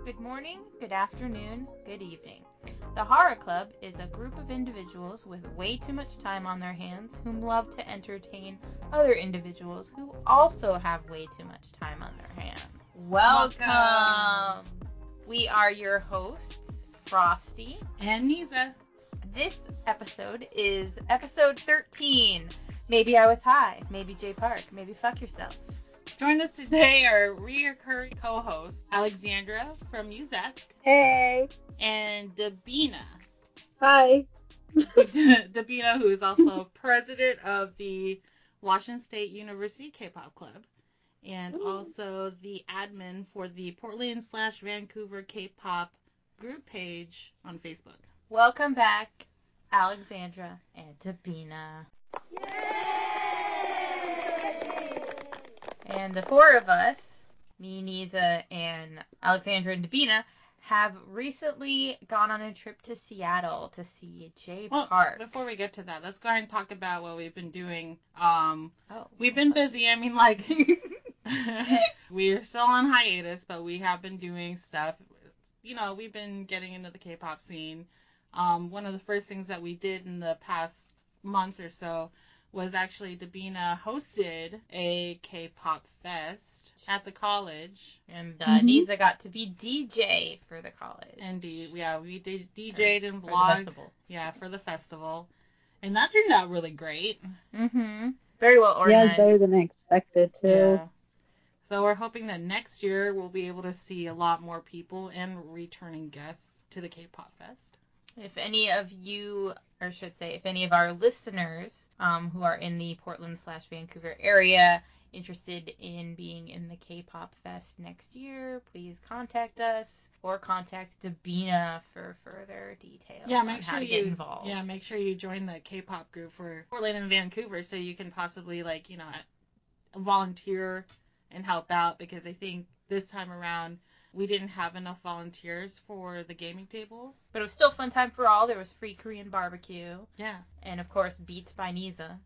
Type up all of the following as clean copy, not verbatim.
Good morning, good afternoon, good evening. The Horror Club is a group of individuals with way too much time on their hands whom love to entertain other individuals who also have way too much time on their hands. Welcome! We are your hosts, Frosty and Niza. This episode is episode 13. Maybe I was high, maybe Jay Park, maybe fuck yourself. Join us today, our recurring co-host, Alexandra from Muzesk. Hey. And Dabina. Hi. Dabina, who is also president of the Washington State University K-pop Club. And also the admin for the Portland/Vancouver K-pop group page on Facebook. Welcome back, Alexandra and Dabina. And the four of us, me, Niza, and Alexandra and Dabina, have recently gone on a trip to Seattle to see Jay Park. Before we get to that, let's go ahead and talk about what we've been doing. We've been busy. I mean, like, we're still on hiatus, but we have been doing stuff. You know, we've been getting into the K-pop scene. One of the first things that we did in the past month or so was actually Dabina hosted a K-pop fest at the college. And Niza got to be DJ for the college. Indeed, yeah, we did DJ'd and vlogged. For the festival. And that turned out really great. Mm-hmm. Very well organized. Yeah, it's better than I expected, too. Yeah. So we're hoping that next year we'll be able to see a lot more people and returning guests to the K-pop fest. If any of you, or should say, if any of our listeners who are in the Portland/Vancouver area interested in being in the K-pop fest next year, please contact us or contact Dabina for further details on how to get involved. Yeah, make sure you join the K-pop group for Portland and Vancouver so you can possibly, volunteer and help out, because I think this time around we didn't have enough volunteers for the gaming tables. But it was still a fun time for all. There was free Korean barbecue. Yeah. And, of course, Beats by Niza.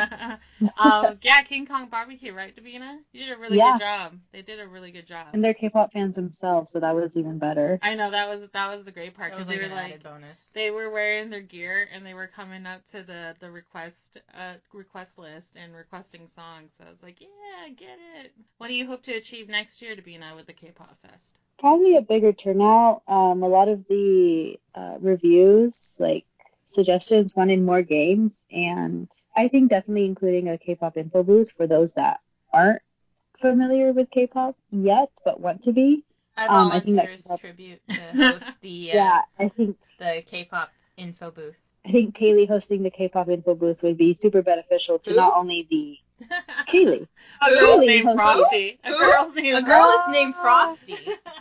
King Kong Barbecue, right, Davina? You did a really good job. They did a really good job. And they're K-pop fans themselves, so that was even better. I know, that was the great part, because they were added bonus. They were wearing their gear, and they were coming up to the request list and requesting songs. So I was like, yeah, get it. What do you hope to achieve next year, Dabina, with the K-pop fest? Probably a bigger turnout. A lot of the reviews, suggestions, wanted more games, and I think definitely including a K-pop info booth for those that aren't familiar with K-pop yet but want to be. I volunteer as tribute to host the the K-pop info booth. I think Kaylee hosting the K-pop info booth would be super beneficial to not only the Kaylee. A girl named Frosty. A girl is named Frosty.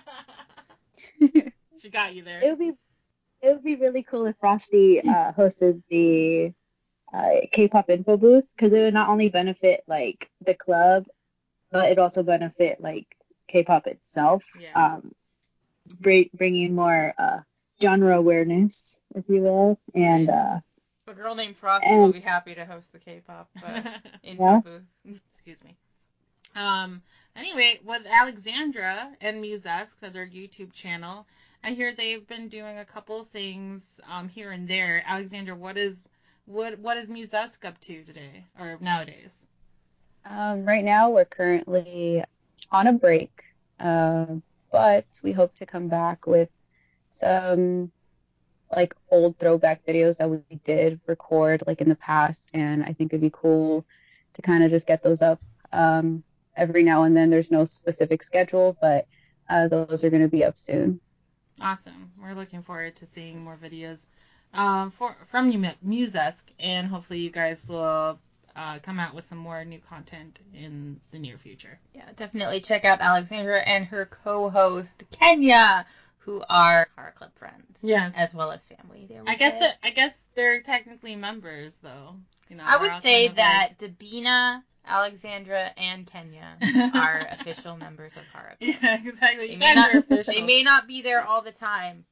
She got you there. It would be really cool if Frosty hosted the K-pop info booth, because it would not only benefit the club, but it also benefit K-pop itself. Yeah. Bringing more genre awareness, if you will, and a girl named Frosty will be happy to host the K-pop info booth. Excuse me. Anyway, with Alexandra and Muzesk, their YouTube channel, I hear they've been doing a couple of things here and there. Alexandra, what is Muzesk up to today or nowadays? Right now we're currently on a break, but we hope to come back with some old throwback videos that we did record in the past, and I think it'd be cool to kind of just get those up every now and then. There's no specific schedule, but those are going to be up soon. Awesome. We're looking forward to seeing more videos from Muzesk, and hopefully you guys will come out with some more new content in the near future. Yeah, definitely check out Alexandra and her co-host Kenya, who are Horror Club friends. Yes. As well as family. I guess they're technically members, though. I would say that Dabina, Alexandra, and Kenya are official members of Horror Club. Yeah, exactly. They may not be there all the time,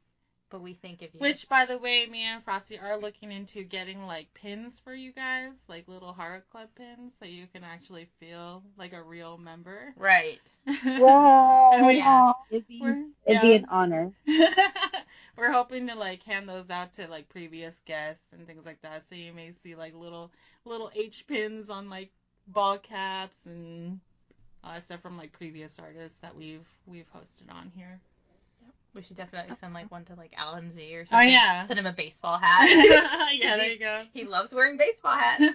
but we think of you. Which, by the way, me and Frosty are looking into getting, like, pins for you guys, like little Heart Club pins, so you can actually feel like a real member. Right. Wow. Yeah. It'd be an honor. We're hoping to, like, hand those out to, like, previous guests and things like that, so you may see, like, little H pins on, like, ball caps and stuff from, like, previous artists that we've hosted on here. We should definitely send, like, one to, like, Alan Z or something. Oh, yeah. Send him a baseball hat. Yeah, there you go. He loves wearing baseball hats.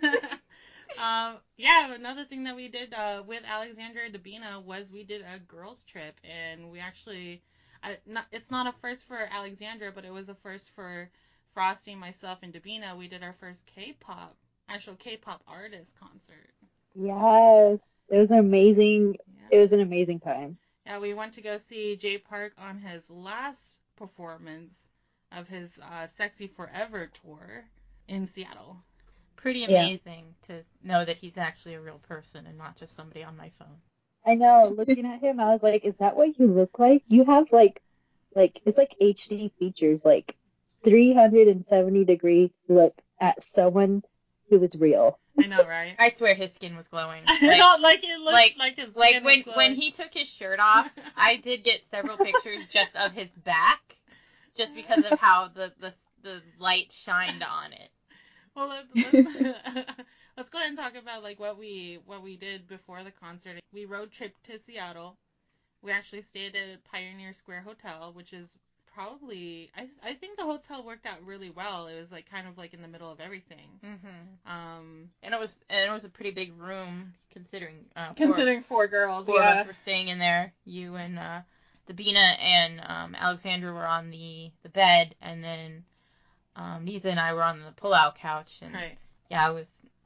Yeah, another thing that we did with Alexandra Dabina was we did a girls trip, and we actually, it's not a first for Alexandra, but it was a first for Frosty, myself, and Dabina. We did our first actual K-pop artist concert. Yes, it was amazing. Yeah. It was an amazing time. Yeah, we went to go see Jay Park on his last performance of his Sexy Forever tour in Seattle. Pretty amazing to know that he's actually a real person and not just somebody on my phone. I know. Looking at him, I was like, "Is that what you look like? You have like it's like HD features, like 370-degree look at someone who is real." I know, right? I swear his skin was glowing. Like it looked like his skin was glowing. When he took his shirt off, I did get several pictures just of his back, just because of how the light shined on it. Well, let's go ahead and talk about like what we did before the concert. We road tripped to Seattle. We actually stayed at Pioneer Square Hotel, which is probably I think the hotel worked out really well. It was like kind of like in the middle of everything. Mm-hmm. And it was a pretty big room considering 4 girls. Four of us were staying in there. You and Dabina and Alexandra were on the bed, and then Nisa and I were on the pull-out couch. And right. Yeah, it was.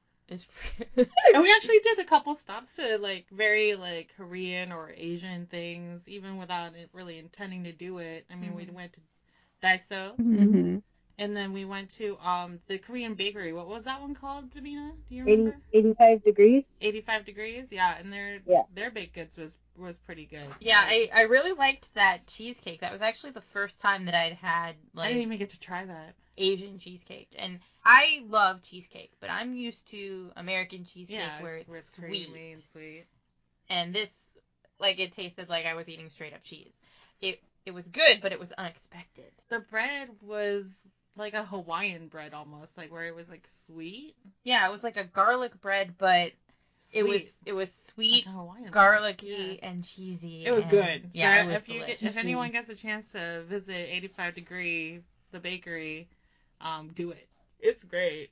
And we actually did a couple stops to like very like Korean or Asian things, even without it really intending to do it. I mean, we went to Daiso, and then we went to the Korean bakery. What was that one called, Davina? Do you remember? 85 degrees. 85 degrees, yeah. And their baked goods was pretty good. Yeah, I really liked that cheesecake. That was actually the first time that I'd had like. I didn't even get to try that. Asian cheesecake, and I love cheesecake, but I'm used to American cheesecake where it's sweet. Creamy and sweet. And this, like, it tasted like I was eating straight up cheese. It was good, but it was unexpected. The bread was like a Hawaiian bread almost, like where it was like sweet. Yeah, it was like a garlic bread, but sweet. It was sweet, like garlicky, and cheesy. It was good. Yeah, so it was if anyone gets a chance to visit 85 Degree, the bakery, do it. It's great.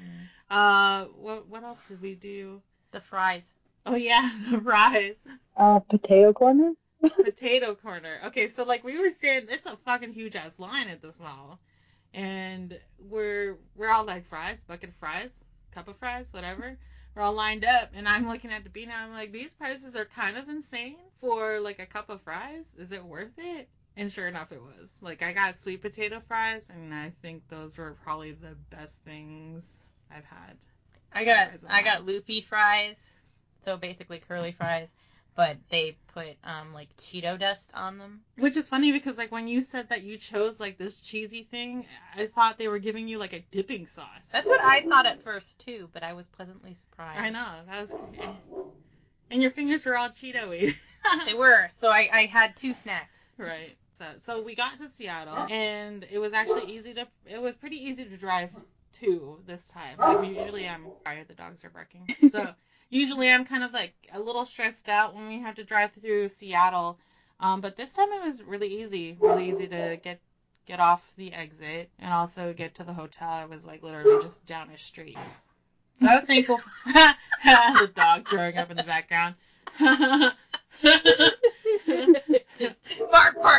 What else did we do? The fries. Oh yeah, the fries. Potato corner. Potato corner. Okay, so like we were standing, it's a fucking huge ass line at this mall, and we're all like fries, bucket of fries, cup of fries, whatever. We're all lined up, and I'm looking at the bean, and I'm like, these prices are kind of insane for like a cup of fries. Is it worth it? And sure enough, it was. Like I got sweet potato fries, and I think those were probably the best things I've had. I got loopy fries, so basically curly fries, but they put like Cheeto dust on them. Which is funny because like when you said that you chose like this cheesy thing, I thought they were giving you like a dipping sauce. That's what I thought at first too, but I was pleasantly surprised. I know, that was great. And your fingers were all Cheeto-y. They were, so I had 2 snacks. Right. So we got to Seattle, and it was actually it was pretty easy to drive to this time. Like usually sorry, the dogs are barking. So usually I'm kind of like a little stressed out when we have to drive through Seattle. But this time it was really easy to get off the exit and also get to the hotel. It was like literally just down a street. So I was thankful for the dog throwing up in the background. Just bark, bark.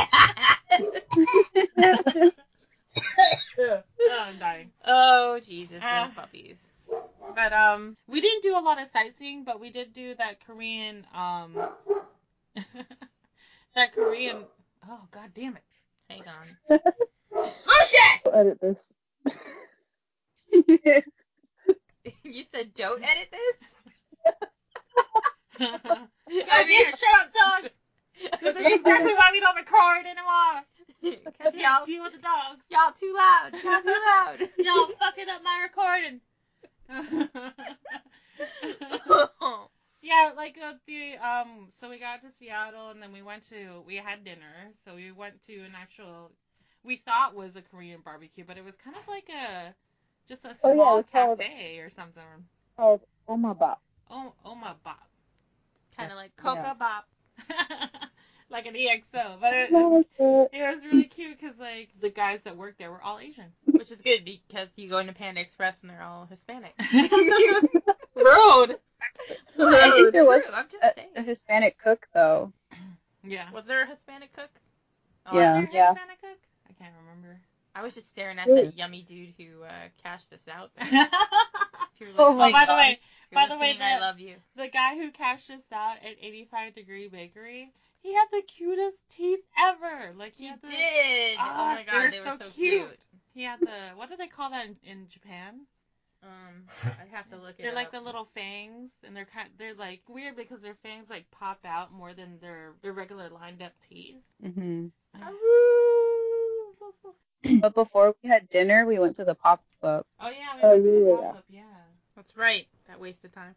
I'm dying. Oh, Jesus, those puppies. But we didn't do a lot of sightseeing, but we did do that Korean oh god damn it. Hang on. Bullshit! Edit this. You said don't edit this? God damn it, shut up, dogs! This is exactly why we don't record anymore! Cause y'all deal with the dogs. Y'all too loud. Y'all too loud. Y'all fucking up my recording. Yeah, like so we got to Seattle and then we had dinner. So we went to an actual, we thought was a Korean barbecue, but it was kind of like just a small cafe or something. Called Omabop. Oh, my bop. Kind of like Coca Bop. Like an EXO, but it was really cute because like the guys that worked there were all Asian, which is good because you go into Panda Express and they're all Hispanic. Rude. I think there was a Hispanic cook though. Yeah. Was there a Hispanic cook? Oh, yeah. Was there a Hispanic cook? I can't remember. I was just staring at that yummy dude who cashed us out. Oh my gosh. By the way, I love you. The guy who cashed us out at 85 Degree Bakery, he had the cutest teeth ever. Like he did. Oh my god, they were so cute. He had the, what do they call that in Japan? I'd have to look it up. They're like the little fangs, and they're like weird because their fangs like pop out more than their regular lined up teeth. Mm-hmm. But before we had dinner, we went to the pop-up. Oh yeah, we went to the pop-up. Yeah. That's right. That wasted time.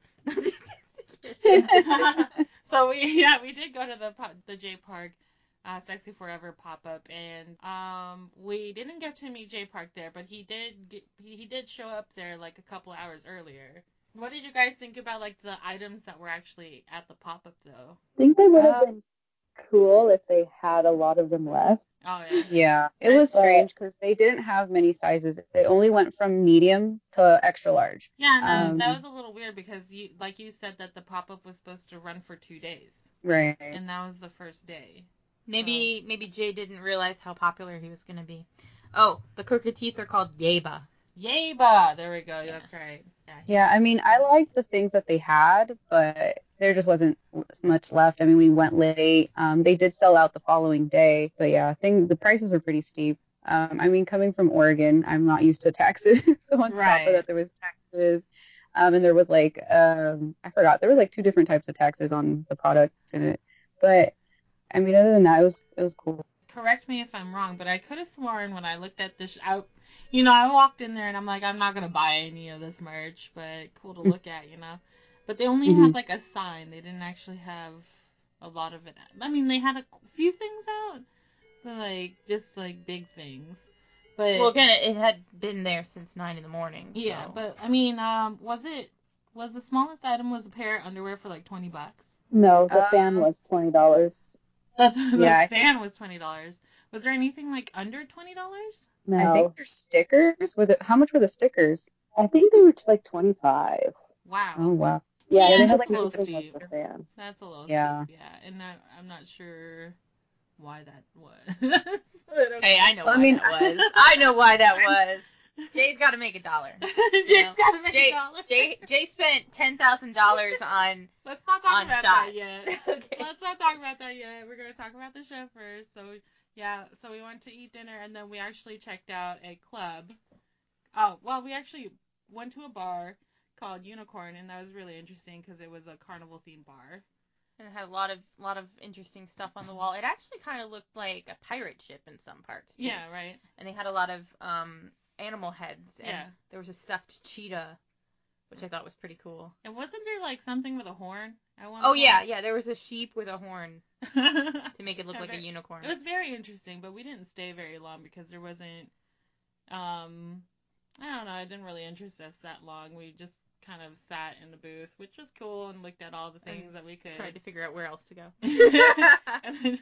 So we did go to the J Park Sexy Forever pop-up, and we didn't get to meet J Park there, but he did show up there like a couple hours earlier. What did you guys think about like the items that were actually at the pop-up though? I think they would have been cool if they had a lot of them left. Oh yeah. Yeah, it was strange because they didn't have many sizes. They only went from medium to extra large. Yeah, and that was a little weird because you said that the pop-up was supposed to run for 2 days. Right. And that was the first day. Maybe Jay didn't realize how popular he was going to be. Oh, the crooked teeth are called Yeba. Yeba! There we go. Yeah. That's right. Yeah, I mean, I liked the things that they had, but there just wasn't much left. I mean, we went late. They did sell out the following day, but yeah, the prices were pretty steep. I mean, coming from Oregon, I'm not used to taxes, so on top of that, there was taxes, and there was like, I forgot, there was like 2 different types of taxes on the products in it. But I mean, other than that, it was cool. Correct me if I'm wrong, but I could have sworn when I looked at this, I walked in there and I'm like, I'm not gonna buy any of this merch, but cool to look at, But they only had like a sign. They didn't actually have a lot of it. I mean, they had a few things out, but like just like big things. But well, again, it had been there since 9 in the morning. So. Yeah, but I mean, was the smallest item was a pair of underwear for like $20? No, the fan was $20. The fan was $20. Was there anything like under $20? No. I think there's stickers. How much were the stickers? I think they were like 25. Wow. Oh wow. Yeah, they had like a little steep. The fan. That's a little steep. Yeah, and I'm not sure why that was. Hey, I know why that was. I know why that was. Jay's got to make $1. Jay's got to make $1. Jay spent $10,000 on. Let's not talk about that yet. Okay. Let's not talk about that yet. We're gonna talk about the show first. So so we went to eat dinner and then we actually checked out a club. Oh, well, we actually went to a bar called Unicorn, and that was really interesting because it was a carnival themed bar. And it had a lot of interesting stuff on the wall. It actually kind of looked like a pirate ship in some parts, too. Yeah, right. And they had a lot of animal heads. And yeah. There was a stuffed cheetah, which I thought was pretty cool. And wasn't there like something with a horn at one point? Oh, yeah. Yeah. There was a sheep with a horn to make it look like a unicorn. It was very interesting, but we didn't stay very long because there wasn't, I don't know, it didn't really interest us that long. We just kind of sat in the booth, which was cool, and looked at all the things that we could. Tried to figure out where else to go. And then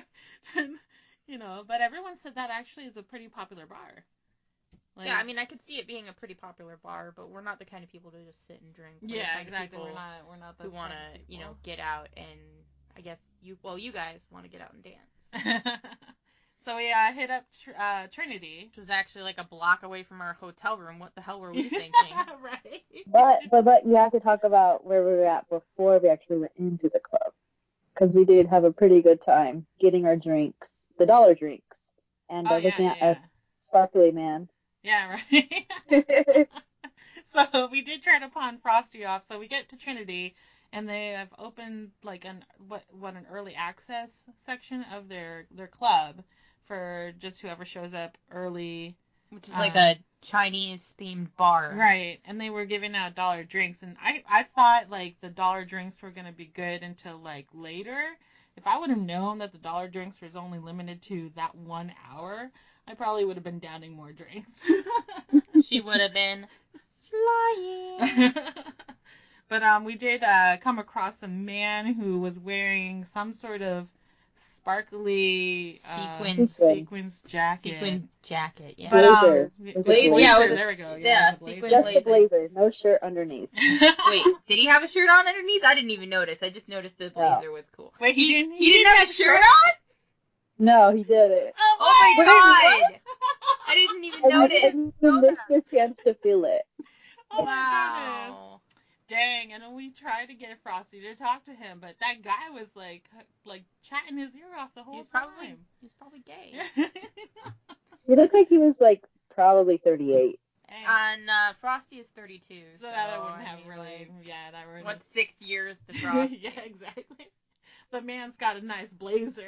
but everyone said that actually is a pretty popular bar. Like, yeah, I mean, I could see it being a pretty popular bar, but we're not the kind of people to just sit and drink. We're exactly. We're not who want to, get out and I guess you guys want to get out and dance. So we hit up Trinity, which was actually like a block away from our hotel room. What the hell were we thinking? Right. But you have to talk about where we were at before we actually went into the club, because we did have a pretty good time getting our drinks, the dollar drinks, and looking at a sparkly man. Yeah, right. So we did try to pawn Frosty off. So we get to Trinity, and they have opened like an early access section of their club. for just whoever shows up early. Which is like a Chinese-themed bar. Right, and they were giving out dollar drinks, and I thought, like, the dollar drinks were going to be good until, like, later. If I would have known that the dollar drinks was only limited to that 1 hour, I probably would have been downing more drinks. She would have been flying. But we did come across a man who was wearing some sort of sparkly sequins jacket. Sequin jacket, yeah. But blazer. Yeah, there we go. Yeah, blazer. Just the blazer, no shirt underneath. Wait, did he have a shirt on underneath? I didn't even notice. I just noticed the blazer was cool. Wait, he didn't have a shirt on? No, he didn't. Oh my god! I didn't even notice. You missed your chance to feel it. Oh my goodness. Dang, and then we tried to get Frosty to talk to him, but that guy was like chatting his ear off the whole time. He's probably gay. He looked like he was like probably 38. And Frosty is 32. So that wouldn't have really, that would. What's 6 years to Frosty? Yeah, exactly. The man's got a nice blazer.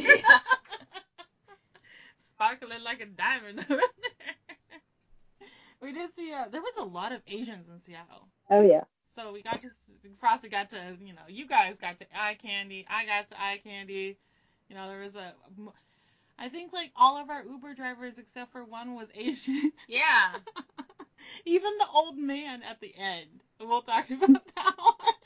Sparkling like a diamond over there. We did see, there was a lot of Asians in Seattle. Oh, yeah. So Frosty got to, you guys got to eye candy. I got to eye candy. There was I think like all of our Uber drivers except for one was Asian. Yeah. Even the old man at the end. We'll talk about that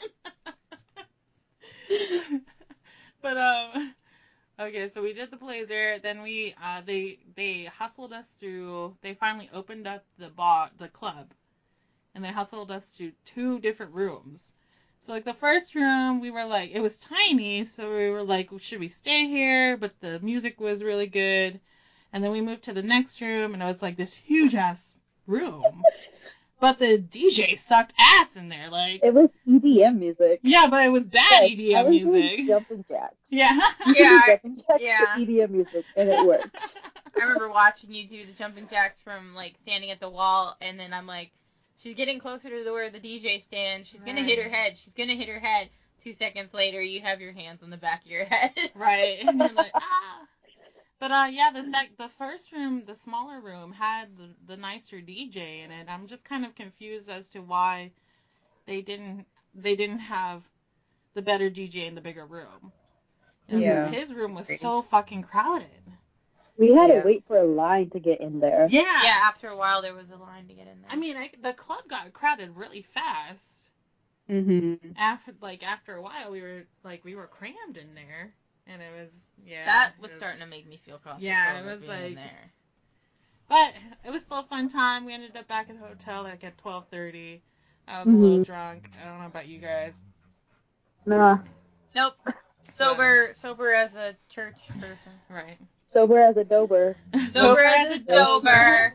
one. But, okay, so we did the blazer. Then they hustled us through. They finally opened up the club, and they hustled us to 2 different rooms. So like the first room, we were like, it was tiny, so we were like, should we stay here? But the music was really good. And then we moved to the next room, and it was like this huge ass room. But the DJ sucked ass in there, like. It was EDM music. Yeah, but it was bad EDM music. Jumping jacks. Yeah. Jumping jacks to EDM music, and it works. I remember watching you do the jumping jacks from like standing at the wall, and then I'm like, she's getting closer to where the DJ stands. She's gonna hit her head. She's gonna hit her head. 2 seconds later, you have your hands on the back of your head. Right. And you're like, ah. But yeah, the first room, the smaller room, had the nicer DJ in it. I'm just kind of confused as to why they didn't have the better DJ in the bigger room. Because his room was so fucking crowded. We had to wait for a line to get in there. Yeah. Yeah, after a while there was a line to get in there. I mean, the club got crowded really fast. Mm-hmm. After a while, we were crammed in there. And it was, that was starting to make me feel claustrophobic. Yeah, it was like, in there. But it was still a fun time. We ended up back at the hotel like at 12:30. I was a little drunk. I don't know about you guys. Nah. Nope. Sober as a church person. Right. Sober as a dober. Sober as a dober.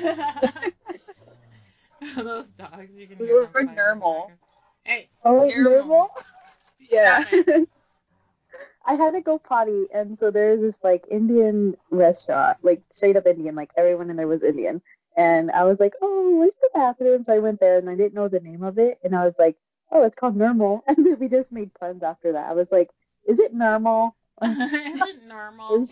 Those dogs, you can We hear them. were normal. Hey. Oh, normal? Yeah. I had to go potty, and so there's this like Indian restaurant, like straight up Indian, like everyone in there was Indian. And I was like, oh, where's the bathroom? So I went there, and I didn't know the name of it, and I was like, oh, it's called Normal. And then we just made puns after that. I was like, is it normal? Is it normal?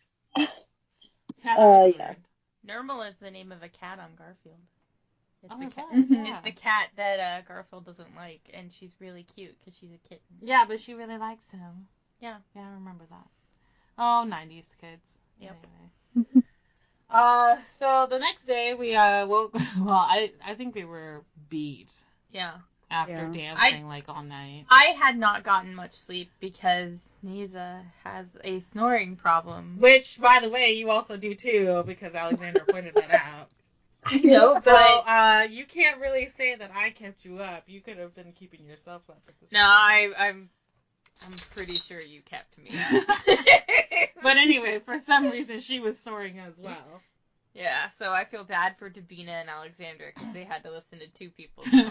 Yeah. Normal is the name of a cat on Garfield. It's the cat that Garfield doesn't like, and she's really cute because she's a kitten. Yeah, but she really likes him. Yeah. Yeah, I remember that. Oh, 90s kids. Yep. Anyway. So the next day we woke. Well, I think we were beat. Yeah. After dancing like all night. I had not gotten much sleep because Nisa has a snoring problem. Which, by the way, you also do too, because Alexander pointed that out. I know, so you can't really say that I kept you up. You could have been keeping yourself up at the same time. I'm pretty sure you kept me up. But anyway, for some reason she was snoring as well. Yeah, so I feel bad for Davina and Alexandra because they had to listen to 2 people snore.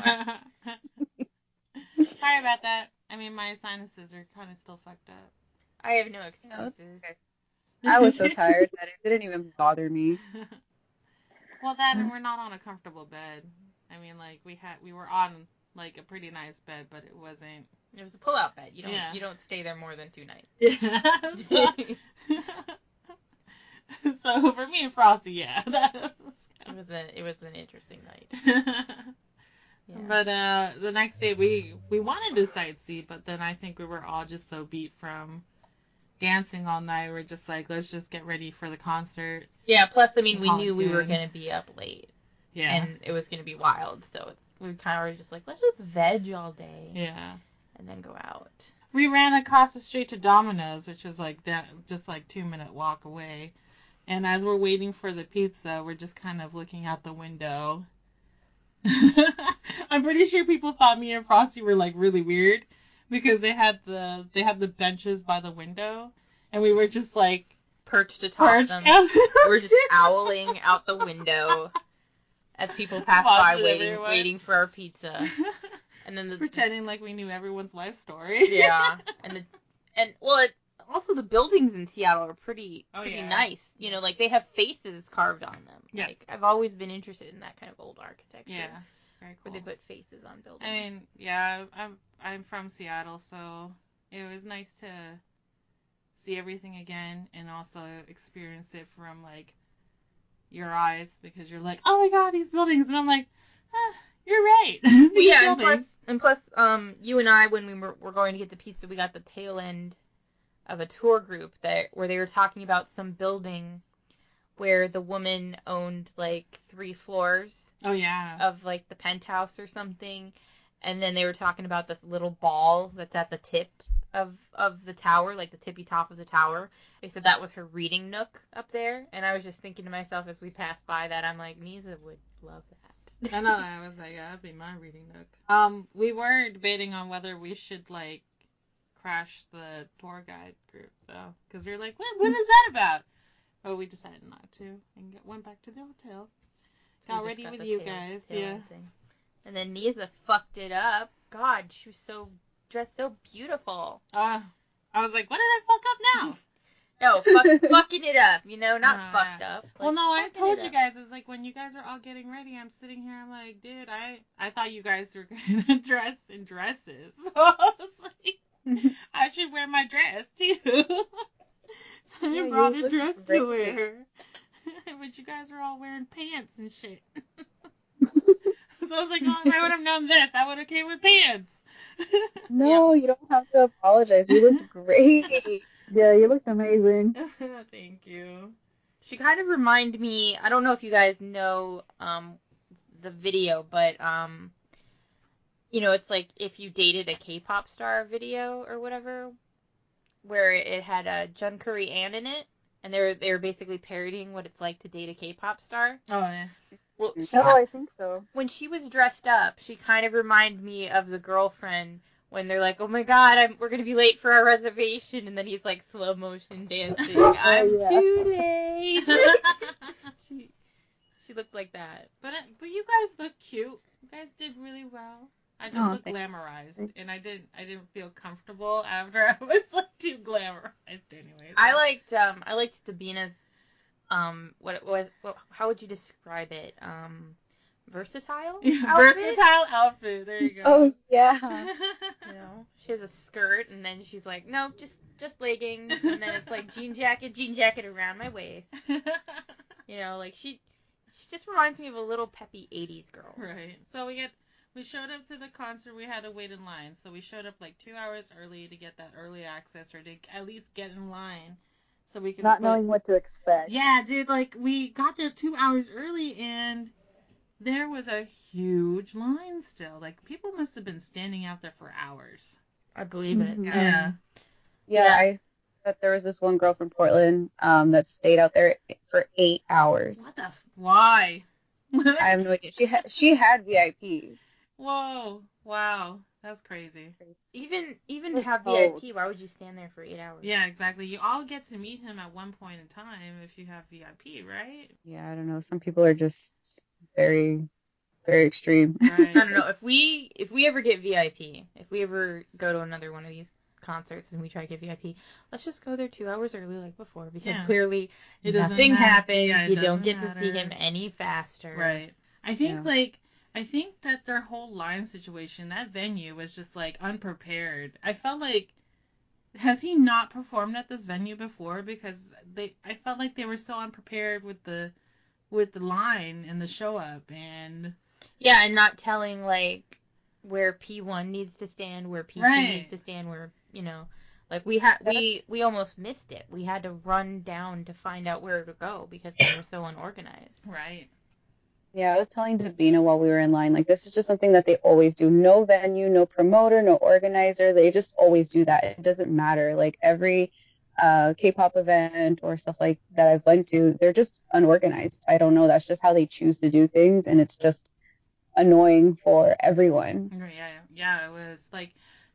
Sorry about that. I mean, my sinuses are kind of still fucked up. I have no excuses. I was so tired that it didn't even bother me. Well, that and we're not on a comfortable bed. I mean, like we were on like a pretty nice bed, but it wasn't. It was a pull-out bed. You don't stay there more than 2 nights. Yeah. So for me and Frosty, yeah, it was an interesting night. Yeah. But the next day we wanted to sightsee, but then I think we were all just so beat from dancing all night. We're just like, let's just get ready for the concert. Yeah. Plus, I mean, we knew we were gonna be up late. Yeah. And it was gonna be wild, so we kind of were just like, let's just veg all day. Yeah. And then go out. We ran across the street to Domino's, which was like just like 2-minute walk away. And as we're waiting for the pizza, we're just kind of looking out the window. I'm pretty sure people thought me and Frosty were like really weird because they had the benches by the window, and we were just like perched atop them. We're just owling out the window as people pass by, waiting for our pizza. And then pretending like we knew everyone's life story. Yeah, also the buildings in Seattle are pretty nice. You know, like they have faces carved on them. Yes. Like I've always been interested in that kind of old architecture. Yeah, very cool. Where they put faces on buildings. I mean, yeah, I'm from Seattle, so it was nice to see everything again and also experience it from like your eyes, because you're like, oh my god, these buildings, and I'm like, you're right. Well, yeah, and plus, you and I, when we were going to get the pizza, we got the tail end of a tour group where they were talking about some building where the woman owned like 3 floors. Oh yeah. Of like the penthouse or something, and then they were talking about this little ball that's at the tip of the tower, like the tippy top of the tower. They said that was her reading nook up there, and I was just thinking to myself as we passed by that, I'm like, Nisa would love that. I know. I was like, yeah, that'd be my reading nook. We were debating on whether we should like crash the tour guide group though, because we were like, what is that about? But we decided not to and went back to the hotel. Got ready with you guys, yeah. Thing. And then Nisa fucked it up. God, she was dressed so beautiful. I was like, what did I fuck up now? No, fucking it up, you know, not fucked up. Like, well, no, I told you guys, it's like when you guys are all getting ready, I'm sitting here, I'm like, dude, I thought you guys were going to dress in dresses. So I was like, I should wear my dress, too. So I brought a dress to wear. But you guys are all wearing pants and shit. So I was like, oh, if I would have known this, I would have came with pants. No, you don't have to apologize. You looked great. Yeah, you looked amazing. Thank you. She kind of reminded me, I don't know if you guys know the video, but you know, it's like if you dated a K-pop star video or whatever, where it had Jun Curry Ann in it, and they were basically parodying what it's like to date a K-pop star. Oh yeah. Well, I think so. When she was dressed up, she kind of reminded me of the girlfriend when they're like, "Oh my God, we're gonna be late for our reservation," and then he's like slow motion dancing. I'm too late. She looked like that. But you guys look cute. You guys did really well. I just looked glamorized, and I didn't feel comfortable after I was like too glamorized. Anyways, I liked Davina's how would you describe it? Versatile outfit? Versatile outfit. There you go. Oh yeah. You know, she has a skirt, and then she's like, no, just leggings, and then it's like jean jacket around my waist. You know, like she just reminds me of a little peppy 80s girl. Right. So we showed up to the concert. We had to wait in line. So we showed up like 2 hours early to get that early access, or to at least get in line. So we could not knowing what to expect. Yeah, dude, like we got there 2 hours early and there was a huge line still. Like people must have been standing out there for hours. I believe it. Yeah. Yeah, I thought there was this one girl from Portland that stayed out there for 8 hours. Why? I have no idea. She had VIP. Whoa. Wow. That's crazy. Even to have VIP, why would you stand there for 8 hours? Yeah, exactly. You all get to meet him at one point in time if you have VIP, right? Yeah, I don't know. Some people are just very, very extreme. Right. I don't know. If we ever get VIP, if we ever go to another one of these concerts and we try to get VIP, let's just go there 2 hours early like before, because clearly nothing happens. Yeah, you don't get to see him any faster. Right. I think that their whole line situation, that venue was just like unprepared. I felt like has he not performed at this venue before? Because I felt like they were so unprepared with the line and the show up and yeah, and not telling like where P1 needs to stand, where P2 needs to stand, where like we almost missed it. We had to run down to find out where to go because they were so unorganized. Right. Yeah, I was telling Davina while we were in line, like, this is just something that they always do. No venue, no promoter, no organizer. They just always do that. It doesn't matter. Like, every K-pop event or stuff like that I've went to, they're just unorganized. I don't know. That's just how they choose to do things, and it's just annoying for everyone. Yeah, it was like,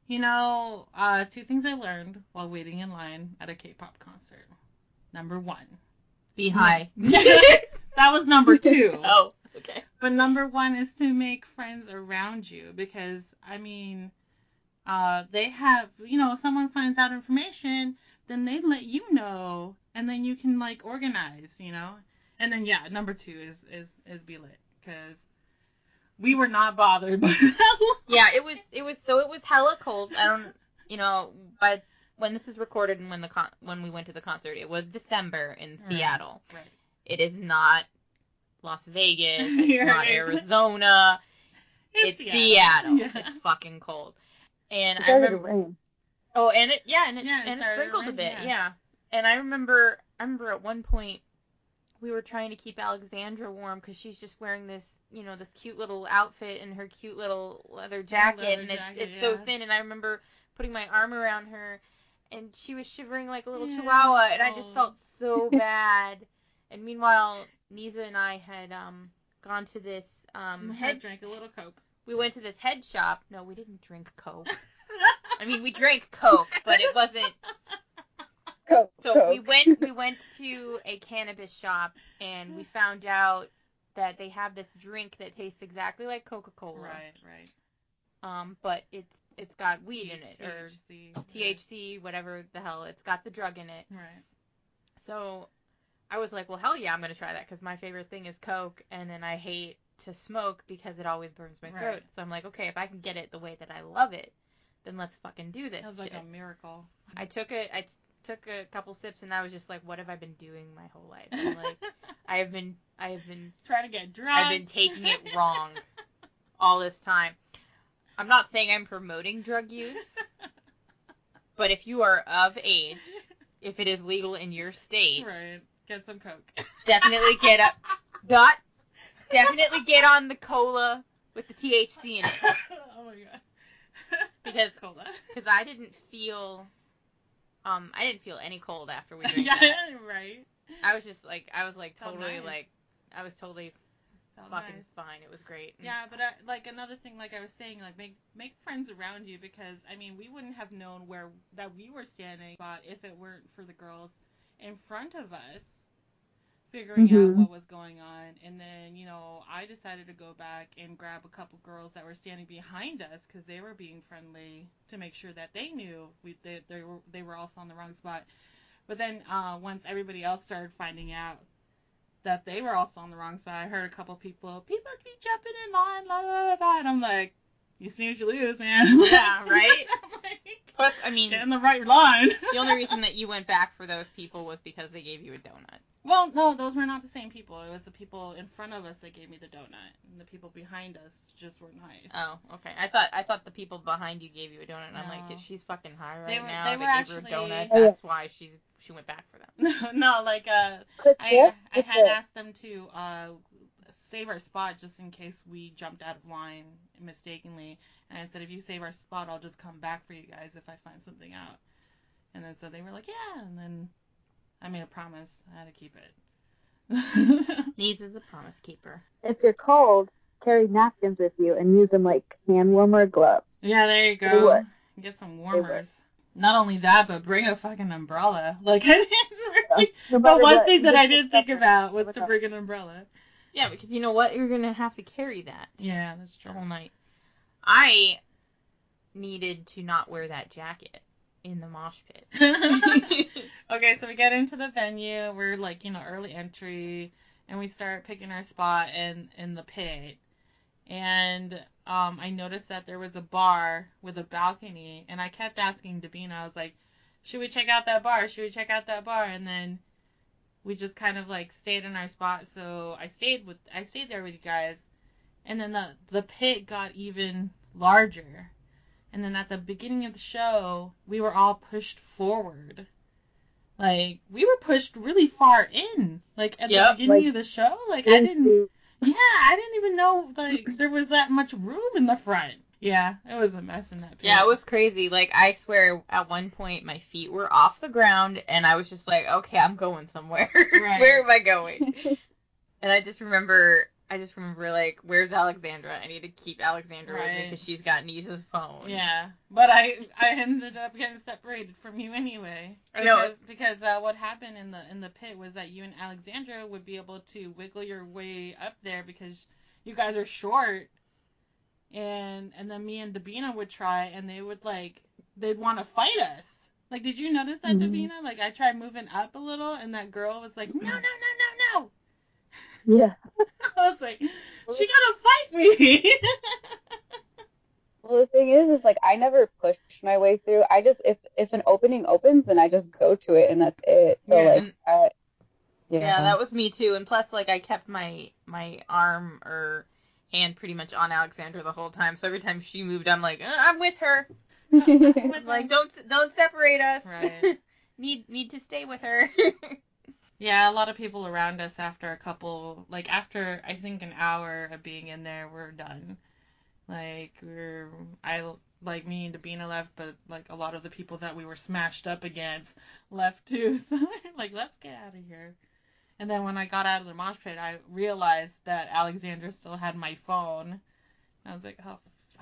two things I learned while waiting in line at a K-pop concert. Number 1, be high. That was number 2. Oh, okay. But number 1 is to make friends around you because, I mean, they have, if someone finds out information, then they let you know, and then you can like organize, And then number 2 is be lit because we were not bothered. Yeah, it was hella cold. I don't, but when this is recorded and when we went to the concert, it was December in Seattle. Right. It is not Las Vegas. It's not Arizona. It's Seattle. Yeah. It's fucking cold. And I remember rain. Oh, and it sprinkled a bit. Yeah. And I remember at one point we were trying to keep Alexandra warm because she's just wearing this, this cute little outfit and her cute little leather jacket, and it's so thin. And I remember putting my arm around her, and she was shivering like a little chihuahua, and I just felt so bad. And meanwhile, Nisa and I had gone to this drank a little Coke. We went to this head shop. No, we didn't drink Coke. I mean, we drank Coke, but it wasn't. So we went to a cannabis shop, and we found out that they have this drink that tastes exactly like Coca-Cola. Right. But it's got weed in it, or THC, whatever the hell. It's got the drug in it. Right. So I was like, well, hell yeah, I'm gonna try that because my favorite thing is Coke, and then I hate to smoke because it always burns my throat. Right. So I'm like, okay, if I can get it the way that I love it, then let's fucking do this. That was like a miracle. I took a couple sips, and I was just like, what have I been doing my whole life? I'm like, I have been trying to get drunk. I've been taking it wrong all this time. I'm not saying I'm promoting drug use, but if you are of age, if it is legal in your state, right, get some Coke. Definitely get on the cola with the THC in it. Oh my god. Because I didn't feel any cold after we drank that. Yeah, right. I was totally fucking fine. It was great. Yeah, but like another thing, like I was saying, like make friends around you because I mean we wouldn't have known that we were standing spot if it weren't for the girls in front of us figuring out what was going on. And then I decided to go back and grab a couple girls that were standing behind us because they were being friendly to make sure that they knew they were also on the wrong spot. But then once everybody else started finding out that they were also on the wrong spot, I heard a couple people keep jumping in line, blah, blah, blah, and I'm like, you snooze, you lose, man. Yeah, right? Plus, I mean, get in the right line. The only reason that you went back for those people was because they gave you a donut. Well, no, those were not the same people. It was the people in front of us that gave me the donut, and the people behind us just were nice. Oh, okay. I thought the people behind you gave you a donut, and I'm like, she's fucking high right now. They gave her a donut. That's why she went back for them. No, like I had asked them to save our spot just in case we jumped out of line mistakenly, and I said if you save our spot, I'll just come back for you guys if I find something out. And then so they were like, yeah, and then I made a promise. I had to keep it. Needs is a promise keeper. If you're cold, carry napkins with you and use them like hand warmer gloves. Yeah, there you go. Get some warmers. Not only that, but bring a fucking umbrella. Like, I didn't really... But one thing that I didn't think about was to bring an umbrella. Yeah, because you know what? You're going to have to carry that. Yeah, that's true. The whole night. I needed to not wear that jacket in the mosh pit. Okay, so we get into the venue. We're like, early entry, and we start picking our spot in the pit. And I noticed that there was a bar with a balcony, and I kept asking Davina, I was like, should we check out that bar? Should we check out that bar? And then we just kind of like stayed in our spot. So I stayed there with you guys. And then the pit got even larger. And then at the beginning of the show, we were all pushed forward. Like, we were pushed really far in. Like, at the beginning of the show, like, I didn't even know, like, there was that much room in the front. Yeah, it was a mess in that pit. Yeah, it was crazy. Like, I swear, at one point, my feet were off the ground, and I was just like, okay, I'm going somewhere. Right. Where am I going? And I just remember, like, where's Alexandra? I need to keep Alexandra with me because she's got Nisa's phone. Yeah, but I ended up getting separated from you anyway. Because what happened in the pit was that you and Alexandra would be able to wiggle your way up there because you guys are short, and then me and Davina would try, and they'd want to fight us. Like, did you notice that, Davina? Like, I tried moving up a little, and that girl was like, no. Yeah. I was like, she gotta fight me. Well, the thing is like I never push my way through. I just if an opening opens, then I just go to it, and that's it. So yeah, that was me too. And plus, like, I kept my arm or hand pretty much on Alexandra the whole time. So every time she moved, I'm like, I'm with her. I'm like, don't separate us. Right. need to stay with her. Yeah, a lot of people around us after I think an hour of being in there, we're done. Like, me and Davina left, but like a lot of the people that we were smashed up against left too. So like, let's get out of here. And then when I got out of the mosh pit, I realized that Alexandra still had my phone. I was like, oh,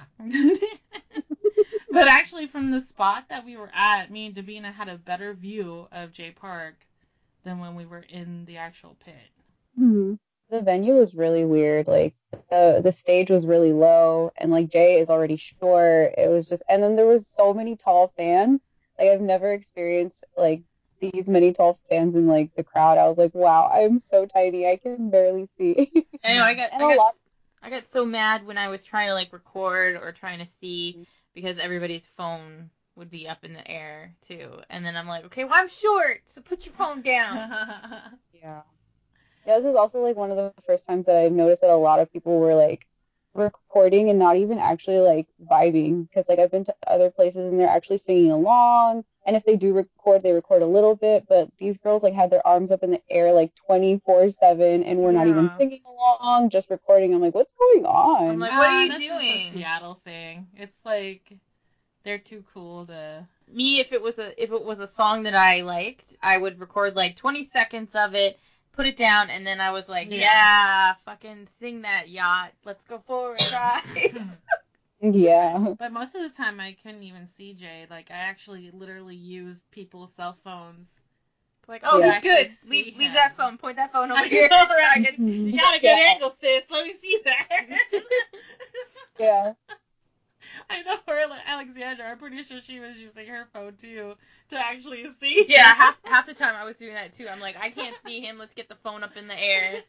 fuck. But actually, from the spot that we were at, me and Davina had a better view of Jay Park than when we were in the actual pit. Mm-hmm. The venue was really weird. Like the stage was really low, and like Jay is already short. It was just, and then there was so many tall fans. Like I've never experienced like these many tall fans in like the crowd. I was like, wow, I'm so tiny. I can barely see. I know. I got so mad when I was trying to like record or trying to see because everybody's phone would be up in the air too, and then I'm like, okay, well I'm short, so put your phone down. Yeah. Yeah, this is also like one of the first times that I've noticed that a lot of people were like recording and not even actually like vibing. Because like I've been to other places and they're actually singing along. And if they do record, they record a little bit. But these girls like had their arms up in the air like 24/7 and were not even singing along, just recording. I'm like, what's going on? I'm like, what are you that's doing? Just a Seattle thing. It's like they're too cool to. Me, if it was a song that I liked, I would record like 20 seconds of it, put it down, and then I was like, yeah fucking sing that, yacht. Let's go for a drive. Yeah. But most of the time, I couldn't even see Jay. Like, I actually literally used people's cell phones. Like, oh, he's good. Leave that phone. Point that phone over here. Right. You got a good angle, sis. Let me see that. Yeah. I know her, Alexandra. I'm pretty sure she was using her phone too to actually see. Yeah, half the time I was doing that too. I'm like, I can't see him. Let's get the phone up in the air.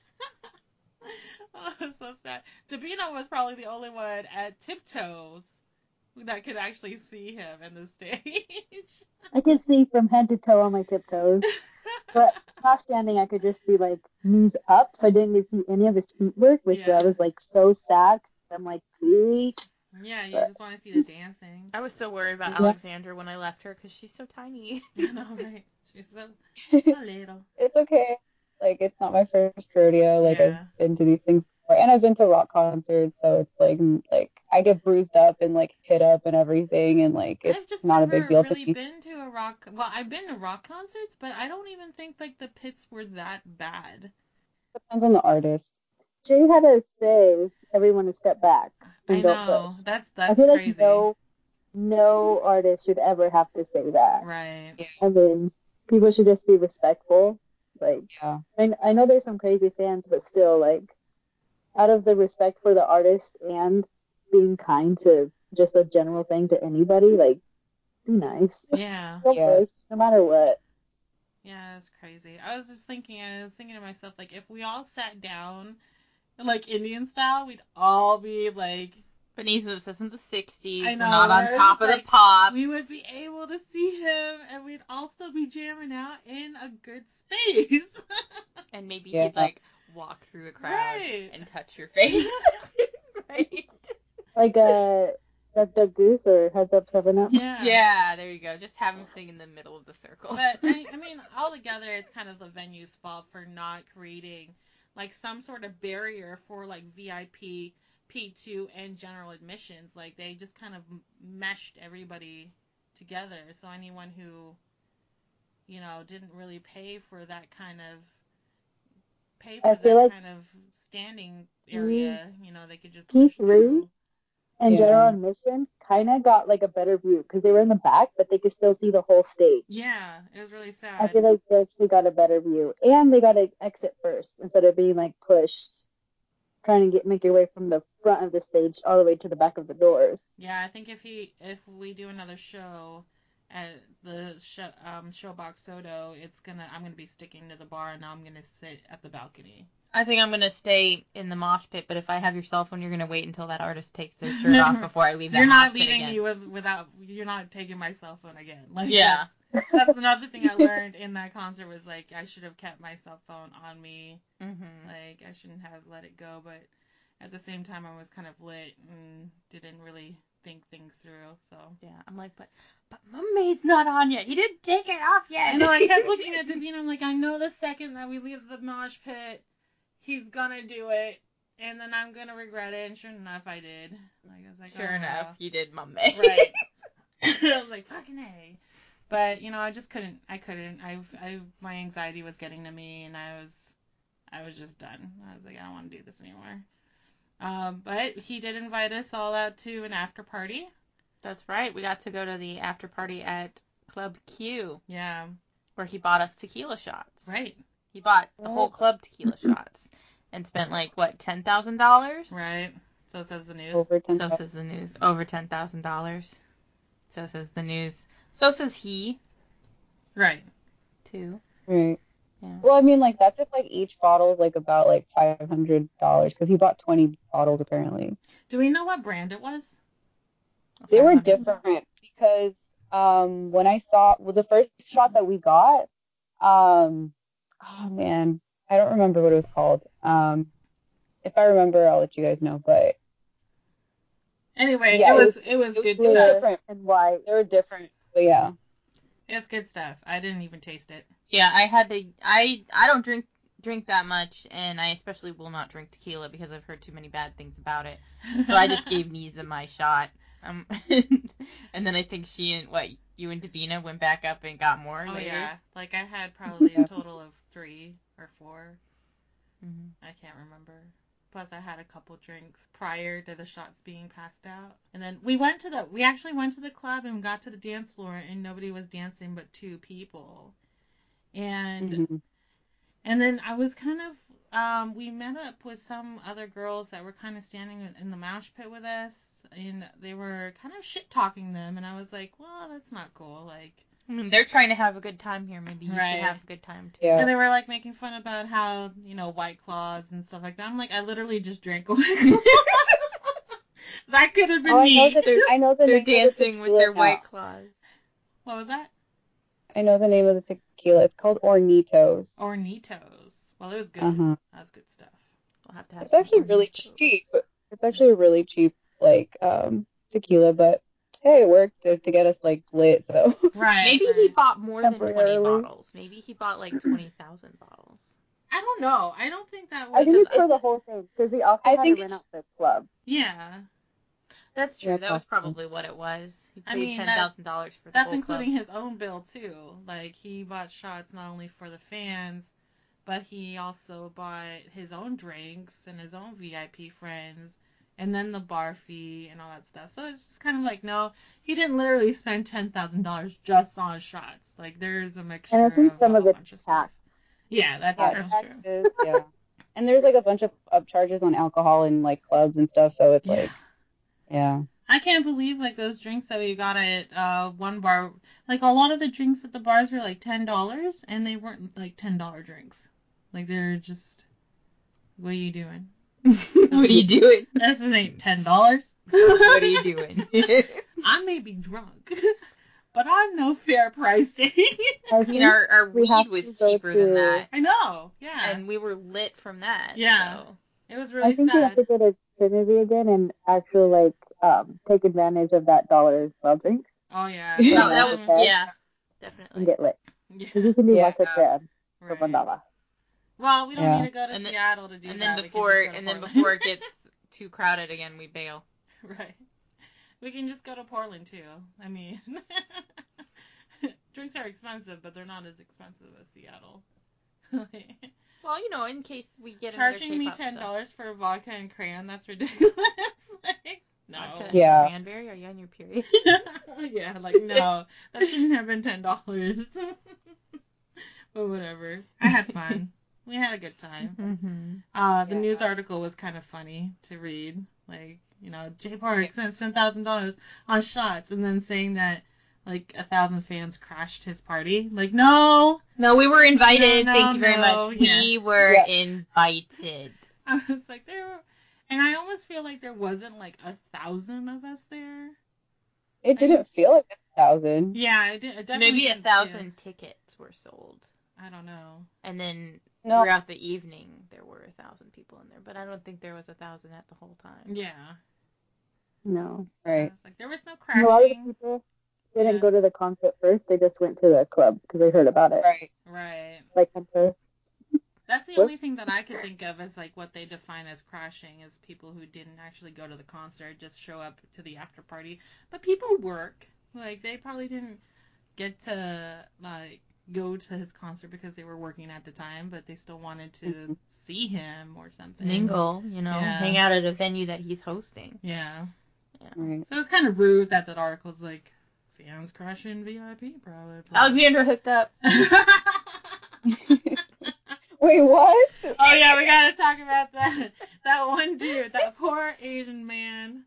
Oh, so sad. Davina was probably the only one at tiptoes that could actually see him in the stage. I could see from head to toe on my tiptoes, but not standing. I could just be like knees up, so I didn't get to see any of his feet work, which I was like so sad. I'm like, feet. Yeah, you just want to see the dancing. I was so worried about Alexandra when I left her because she's so tiny. I know, right? She's so little. It's okay. Like, it's not my first rodeo. Like, I've been to these things before, and I've been to rock concerts, so it's like I get bruised up and like hit up and everything, and like it's I've just not a big deal really to me. been to a rock. Well, I've been to rock concerts, but I don't even think like the pits were that bad. Depends on the artist. Jay had to say everyone to step back and don't push. That's I feel crazy. Like no artist should ever have to say that. Right. Yeah. I mean, people should just be respectful. Like, yeah. I know there's some crazy fans, but still, like, out of the respect for the artist and being kind to just a general thing to anybody, like, be nice. Yeah. Don't push, no matter what. Yeah, it's crazy. I was thinking to myself, like, if we all sat down, like Indian style, we'd all be like Benito, this isn't the 60s. I know, we're not on top of like, the pops. We would be able to see him, and we'd also be jamming out in a good space. And maybe he'd, like, walk through the crowd and touch your face. Right? Like Doug Goose or Heads Up 7-Up. Yeah, there you go. Just have him sing in the middle of the circle. But, I mean, altogether, it's kind of the venue's fault for not creating, like, some sort of barrier for, like, VIP, P2, and general admissions. Like, they just kind of meshed everybody together. So anyone who, you know, didn't really pay for that kind of standing area, you know, they could just push through. And general admission kind of got like a better view because they were in the back, but they could still see the whole stage. Yeah, it was really sad. I feel like they actually got a better view, and they got to exit first instead of being like pushed, trying to make your way from the front of the stage all the way to the back of the doors. Yeah, I think if we do another show at the Showbox Soto, I'm gonna be sticking to the bar, and I'm gonna sit at the balcony. I think I'm gonna stay in the mosh pit, but if I have your cell phone, you're gonna wait until that artist takes their shirt off before I leave that mosh pit again. You're not leaving me without. You're not taking my cell phone again. Like, yeah, that's another thing I learned in that concert was like I should have kept my cell phone on me. Mm-hmm. Like I shouldn't have let it go, but at the same time I was kind of lit and didn't really think things through. So yeah, I'm like, but Mummay's not on yet. He didn't take it off yet. I know. I kept looking at Davina. I'm like, I know the second that we leave the mosh pit, he's gonna do it, and then I'm gonna regret it. And sure enough, I did. Like I was like, sure enough, you did, Mummay. Right. I was like, fucking A. But you know, I just couldn't. I couldn't. My anxiety was getting to me, and I was just done. I was like, I don't want to do this anymore. But he did invite us all out to an after party. That's right. We got to go to the after party at Club Q. Yeah. Where he bought us tequila shots. Right. He bought the whole club tequila shots and spent like what, $10,000? Right. So says the news. Over 10. So says the news. Over $10,000. So says the news. So says he. Right. Too. Right. Yeah. Well, I mean, like that's if like each bottle is like about like $500 because he bought 20 bottles apparently. Do we know what brand it was? They were different because when I saw the first shot that we got, oh man, I don't remember what it was called. If I remember, I'll let you guys know. But anyway, yeah, it was good stuff. Different and white. They were different, but yeah. It's good stuff. I didn't even taste it. Yeah, I had to. I don't drink that much, and I especially will not drink tequila because I've heard too many bad things about it. So I just gave Nisa my shot. And then I think you and Davina went back up and got more later. Yeah, like I had probably a total of 3 or 4. Mm-hmm. I can't remember. Plus, I had a couple drinks prior to the shots being passed out. And then we actually went to the club and got to the dance floor, and nobody was dancing but 2 people. And and then I was kind of, we met up with some other girls that were kind of standing in the mosh pit with us, and they were kind of shit talking them, and I was like, well, that's not cool. Like, I mean, they're trying to have a good time here. Maybe you should have a good time too. Yeah. And they were like making fun about how, you know, White Claws and stuff like that. I'm like, I literally just drank a White Claw. That could have been me. I know the they're name dancing of the with their now. White Claws. What was that? I know the name of the tequila. It's called Hornitos. Hornitos. Well, it was good. That was good stuff. We'll have to have. It's actually really cheap. It's actually a really cheap like tequila, but hey, it worked to get us like lit. So maybe he bought more than 20 bottles. Maybe he bought like 20,000 bottles. I don't know. I don't think that was. I think it's for the whole thing because he also had to rent out the club. Yeah. That's true. That was probably what it was. He paid $10,000 for the whole club. That's including his own bill too. Like he bought shots not only for the fans, but he also bought his own drinks and his own VIP friends, and then the bar fee and all that stuff. So it's just kind of like, no, he didn't literally spend $10,000 just on shots. Like there's a mixture and I think some of it's tax. Yeah, that's true. Yeah. And there's like a bunch of upcharges on alcohol in like clubs and stuff, so it's like, yeah. I can't believe like those drinks that we got at one bar. Like a lot of the drinks at the bars were like $10, and they weren't like $10 drinks. Like they're just, what are you doing? What are you doing? This ain't $10. What are you doing? I may be drunk, but I know fair pricing. I mean, our weed was cheaper than that. I know, yeah. And we were lit from that. Yeah. So. It was really sad. I think we have to go to Trinity again and actually, take advantage of that $1 drinks. Oh, yeah. Yeah, definitely. And get lit. Yeah. You can do vodka for $1. Well, we don't need to go to Seattle to do that. And then before it gets too crowded again, we bail. Right. We can just go to Portland too. I mean, drinks are expensive, but they're not as expensive as Seattle. Well, you know, in case we get charging me $10 for vodka and crayon, that's ridiculous. No. Vodka and cranberry? Are you on your period? Yeah, no, that shouldn't have been $10. But whatever. I had fun. We had a good time. The news article was kind of funny to read. Jay Park spent $10,000 on shots, and then saying that 1,000 fans crashed his party. No, we were invited. No, thank you very much. Yeah. We were invited. I was like, and I almost feel like there wasn't 1,000 of us there. It didn't feel like 1,000. Yeah, it definitely. Maybe 1,000 tickets were sold. I don't know. And then throughout the evening, there were 1,000 people in there, but I don't think there was 1,000 at the whole time. Yeah. No, right. There was no crashing. A lot of the people didn't go to the concert first; they just went to the club because they heard about it. Right. Hunter. That's the only thing that I could think of as what they define as crashing is people who didn't actually go to the concert, just show up to the after party. But people work. They probably didn't get to go to his concert because they were working at the time, but they still wanted to see him or something. Mingle, hang out at a venue that he's hosting. Yeah. Right. So it's kind of rude that article's fans crashing VIP probably. Alexandra hooked up. Wait, what? Oh yeah, we gotta talk about that. That one dude, that poor Asian man.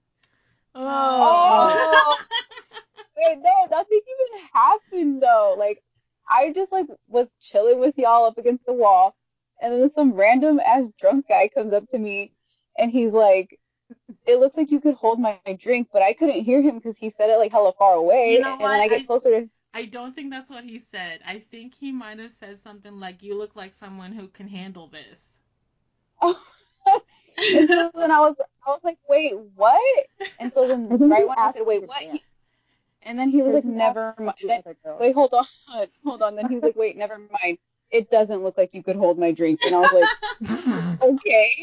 Oh. Wait, no, nothing even happened though. I just was chilling with y'all up against the wall, and then some random ass drunk guy comes up to me, and he's like, "It looks like you could hold my drink," but I couldn't hear him because he said it hella far away. You know what? And then I get closer to. I don't think that's what he said. I think he might have said something like, "You look like someone who can handle this." Oh. And so then I was like, "Wait, what?" And so then right when I said, "Wait, what?" And then he was like, "Never mind." Wait, hold on. Then he was like, "Wait, never mind. It doesn't look like you could hold my drink." And I was like, "Okay."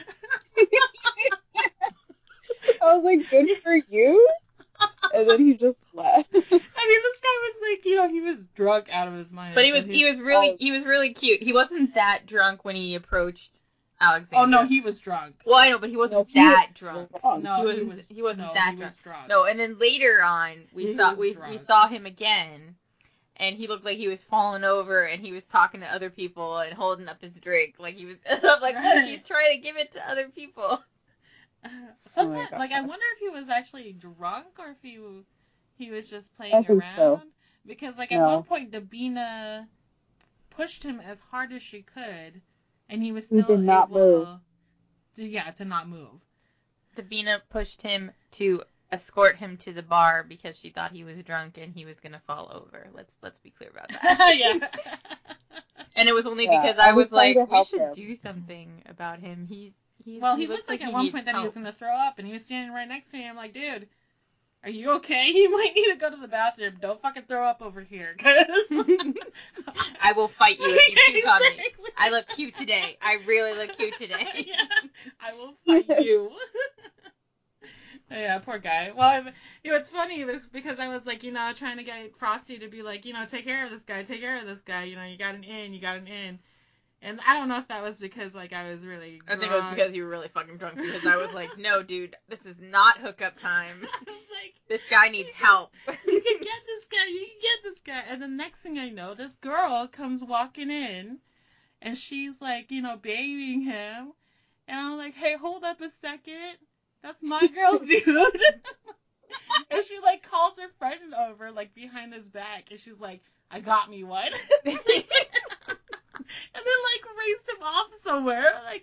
I was like, "Good for you." And then he just left. I mean, this guy was he was drunk out of his mind. But he was really cute. He wasn't that drunk when he approached Alexandra. Oh no, he was drunk. Well, I know, but he wasn't that drunk. No, he wasn't that drunk. No, and then later on, we saw him again, and he looked like he was falling over, and he was talking to other people and holding up his drink, like he was. I'm like, look, he's trying to give it to other people. Sometimes, I wonder if he was actually drunk or if he was just playing around. So. Because at one point, Davina pushed him as hard as she could, and he was still able to not move. Davina pushed him to escort him to the bar because she thought he was drunk and he was gonna fall over. Let's be clear about that. Yeah. And it was only because I was like, we should do something about him. He looked like at one point that he was gonna throw up, and he was standing right next to me. I'm like, dude, are you okay? You might need to go to the bathroom. Don't fucking throw up over here, cause I will fight you if you puke on me. I look cute today. I really look cute today. Yeah, I will fight you. Yeah, poor guy. Well, it's funny. It was because I was trying to get Frosty to be like, take care of this guy, take care of this guy. You got an in. And I don't know if that was because I was really drunk. I think it was because you were really fucking drunk, because I was like, no, dude, this is not hookup time. I was like, this guy needs help. You can get this guy. And the next thing I know, this girl comes walking in, and she's babying him. And I'm like, hey, hold up a second. That's my girl, dude. And she calls her friend over behind his back, and she's like, I got me one. And then raced him off somewhere.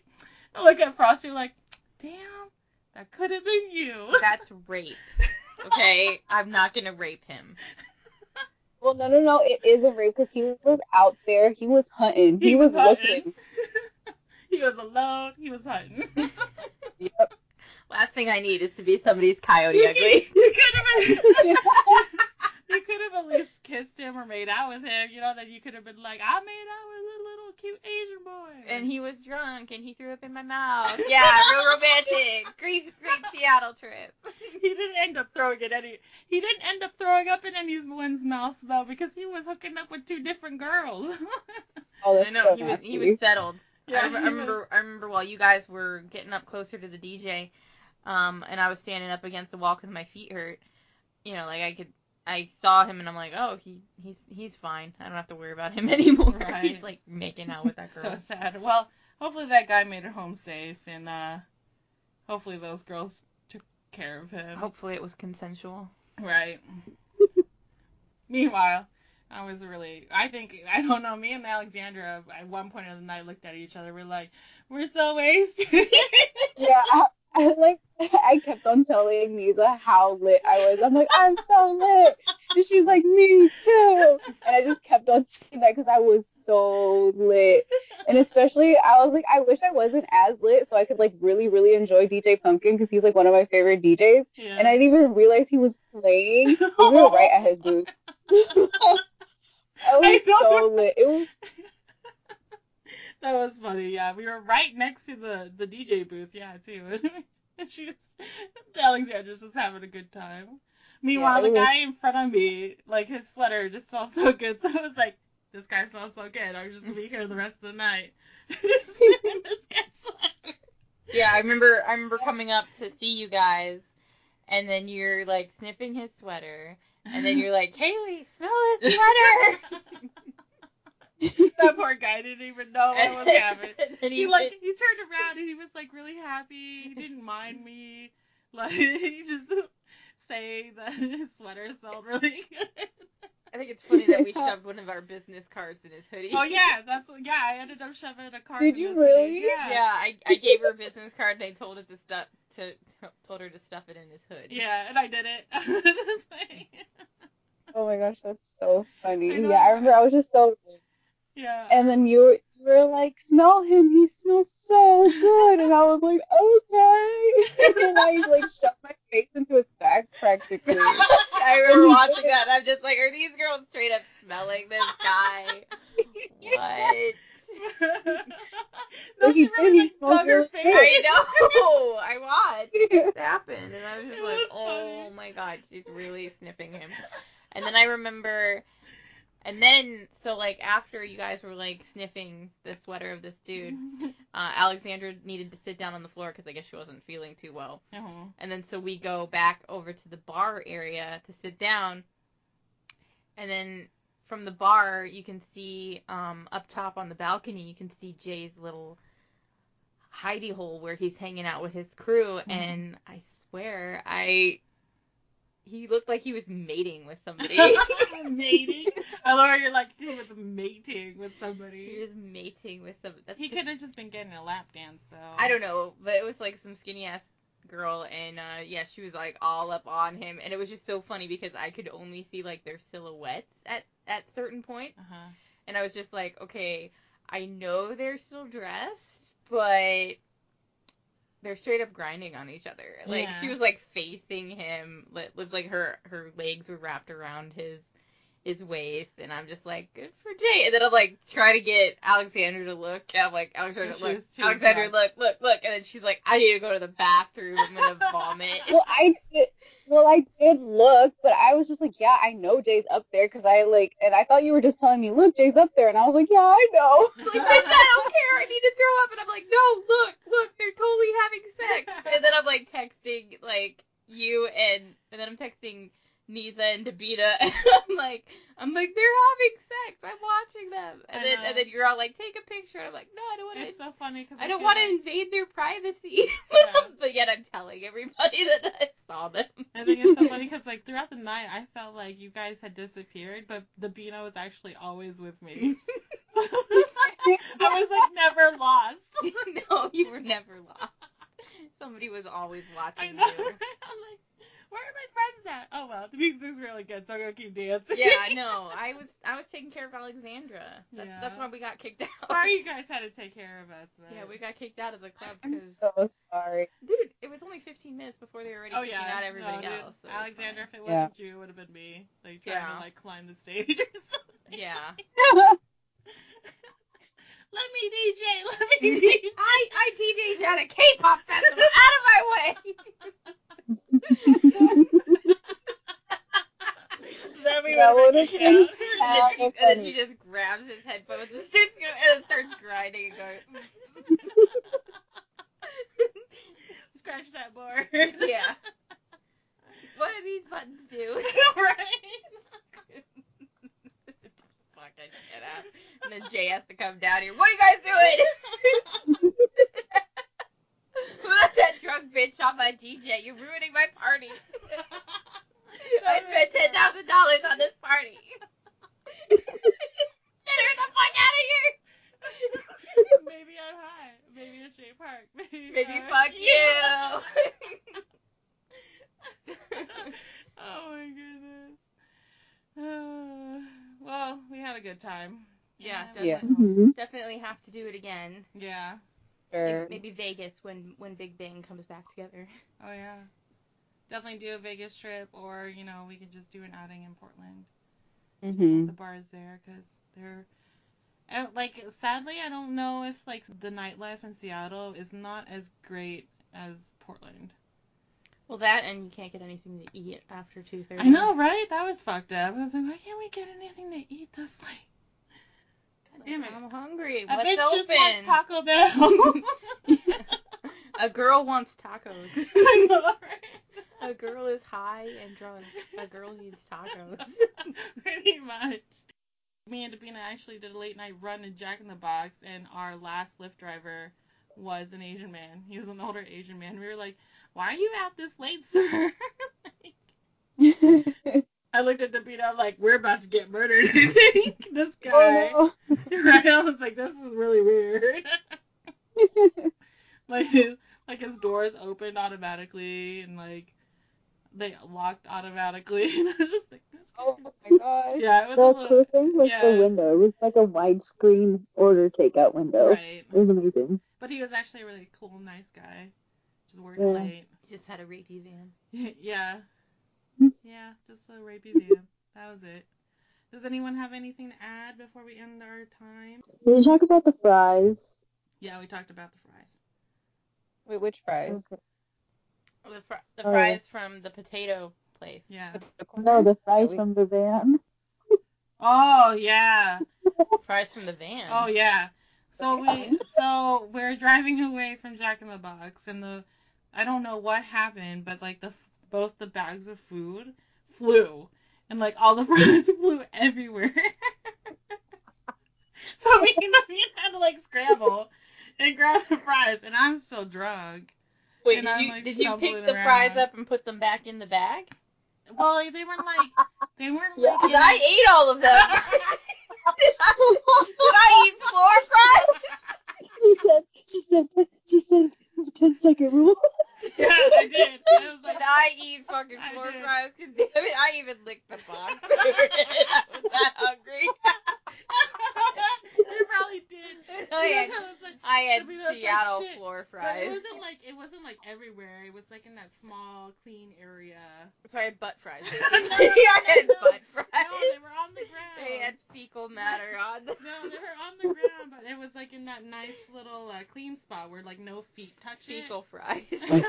I look at Frosty like, damn, that could have been you. That's rape. Okay? I'm not gonna rape him. Well, no. It isn't rape because he was out there. He was hunting. He was looking. He was alone. He was hunting. Yep. Last thing I need is to be somebody's Coyote Ugly. You could have at least kissed him or made out with him. You know, then you could have been like, I made out with a little cute Asian boy. And he was drunk and he threw up in my mouth. Yeah, real romantic. Great Seattle trip. He didn't end up throwing up in anyone's mouth though, because he was hooking up with 2 different girls. Oh, that's I know, so he nasty. was settled. Yeah, I remember while you guys were getting up closer to the DJ, and I was standing up against the wall because my feet hurt. You know, like I saw him and I'm like, oh, he's fine. I don't have to worry about him anymore. Right. He's like making out with that girl. So sad. Well, hopefully that guy made it home safe, and hopefully those girls took care of him. Hopefully it was consensual. Right. Meanwhile, I don't know, me and Alexandra at one point of the night looked at each other, we're like, we're so wasted. Yeah, I kept on telling Nisa how lit I was. I'm like, I'm so lit. And she's like, me too. And I just kept on saying that because I was so lit. And especially, I was like, I wish I wasn't as lit so I could like really, really enjoy DJ Pumpkin because he's like one of my favorite DJs. Yeah. And I didn't even realize he was playing. We were right at his booth. I was so lit. It was. That was funny, yeah. We were right next to the DJ booth, yeah, too. And Alexandra's just having a good time. Meanwhile, the guy in front of me, like, his sweater just smelled so good, so I was like, this guy smells so good, I'm just gonna be here the rest of the night. This guy's sweater. Yeah, I remember coming up to see you guys, and then you're, like, sniffing his sweater, and then you're like, Haley, smell his sweater! That poor guy didn't even know what was happening. He turned around and he was like really happy. He didn't mind me. Like he just saying that his sweater smelled really good. I think it's funny that we shoved one of our business cards in his hoodie. Oh yeah, I ended up shoving a card. Did you really? Hoodie. Yeah, I gave her a business card and they told her to told her to stuff it in his hood. Yeah, and I did it. I was just like, oh my gosh, that's so funny. I remember I was just so. Yeah. And then you were like, smell him, he smells so good. And I was like, okay. And I like shoved my face into his back practically. I remember watching that and I'm just like, are these girls straight up smelling this guy? What? No, she really dug her face. I know. I watched it happen and I was just like, oh my god, she's really sniffing him. And then I remember... And then, so, like, after you guys were, like, sniffing the sweater of this dude, Alexandra needed to sit down on the floor because I guess she wasn't feeling too well. Uh-huh. And then, so we go back over to the bar area to sit down. And then, from the bar, you can see, up top on the balcony, you can see Jay's little hidey hole where he's hanging out with his crew. Mm-hmm. And I swear, he looked like he was mating with somebody. Mating? I love how you're like, he was mating with somebody. He was mating with somebody. He could have just been getting a lap dance, though. I don't know, but it was like some skinny-ass girl, and yeah, she was like all up on him, and it was just so funny because I could only see like their silhouettes at certain points. Uh-huh. And I was just like, okay, I know they're still dressed, but... they're straight up grinding on each other. Like, yeah. She was, like, facing him, with like, her legs were wrapped around his waist, and I'm just like, good for Jay. And then I'm, like, trying to get Alexandra to look, and I'm like, Alexandra, look, look, and then she's like, I need to go to the bathroom, I'm gonna vomit. Well, I did look, but I was just like, yeah, I know Jay's up there, because and I thought you were just telling me, look, Jay's up there, and I was like, yeah, I know. Like, bitch, I don't care, I need to throw up, and I'm like, no, look, they're totally having sex. And then I'm, like, texting, like, you, and then I'm texting Nisa and Dabita, and I'm like, they're having sex. I'm watching them. And then you're all like, take a picture. I'm like, no, I don't want to. It's so funny because I don't want to invade their privacy. Yeah. But yet I'm telling everybody that I saw them. I think it's so funny because like throughout the night I felt like you guys had disappeared, but the Beano was actually always with me. So, I was like never lost. No, you were never lost. Somebody was always watching I know, you. right? I'm like, where are my friends at? Oh well, the music's really good, so I'm gonna keep dancing. Yeah, no, I was taking care of Alexandra. That's why we got kicked out. Sorry, you guys had to take care of us. But... Yeah, we got kicked out of the club. I'm so sorry, dude. It was only 15 minutes before they were already kicking out everybody else. So Alexandra, if it wasn't you, it would have been me. Like trying to like climb the stage or something. Yeah. Let me DJ. Let me DJ. I DJ'd at a K-pop festival. Out of my way. That would have been out. And then she just grabs his headphones and starts grinding and going. Scratch that board. Yeah. What do these buttons do? Right. Fucking shit up. And then Jay has to come down here. What are you guys doing? Let that drunk bitch on my DJ. You're ruining my party. I spent $10,000 on this party. Get her the fuck out of here. Maybe I'm high. Maybe it's Jay Park. Maybe fuck you. Oh my goodness. Well, we had a good time. Yeah, definitely have to do it again. Yeah. Sure. Maybe Vegas when Big Bang comes back together. Oh yeah. Definitely do a Vegas trip, or we could just do an outing in Portland. At the bars there, because they're like, sadly, I don't know if like the nightlife in Seattle is not as great as Portland. Well, that, and you can't get anything to eat after 2:30. I know, right? That was fucked up. I was like, why can't we get anything to eat this late? God damn it! I'm hungry. A What's bitch open? just wants Taco Bell. A girl wants tacos. I know, right? A girl is high and drunk. A girl needs tacos. Pretty much. Me and Davina actually did a late night run in Jack in the Box, and our last Lyft driver was an Asian man. He was an older Asian man. We were like, why are you out this late, sir? I looked at Davina, I'm like, we're about to get murdered, I think. This guy. Oh, no. Right? I was like, this is really weird. like his doors opened automatically, and like they locked automatically. And I was just like, this guy. Oh my gosh. Yeah, it was the cool thing was the window. It was like a widescreen order takeout window. Right. It was amazing. But he was actually a really cool, nice guy. Just working late. He just had a rapey van. Yeah. Yeah, just a rapey van. That was it. Does anyone have anything to add before we end our time? Did you talk about the fries? Yeah, we talked about the fries. Wait, which fries? Okay. The fries from the potato place. Yeah. No, the fries from the van. Oh, yeah. Fries from the van. Oh, yeah. So we're driving away from Jack in the Box, and I don't know what happened, but like both the bags of food flew, and like all the fries flew everywhere. So me had to like scramble and grab the fries, and I'm still drunk. Wait, did you pick the fries up and put them back in the bag? Well, they weren't like. Yeah. Because I ate all of them. Did I eat floor fries? She said 10-second rule. Yeah, I did. I was like, did I eat fucking floor fries? Cause damn it, I even licked the box. I was that hungry. You probably did. I had Seattle floor fries. But it wasn't like everywhere. It was like in that small, clean area. So I had butt fries. No, I had butt fries. No, they were on the ground. They had fecal matter on them. No, they were on the ground, but it was like in that nice little clean spot where like no feet touch fecal fries.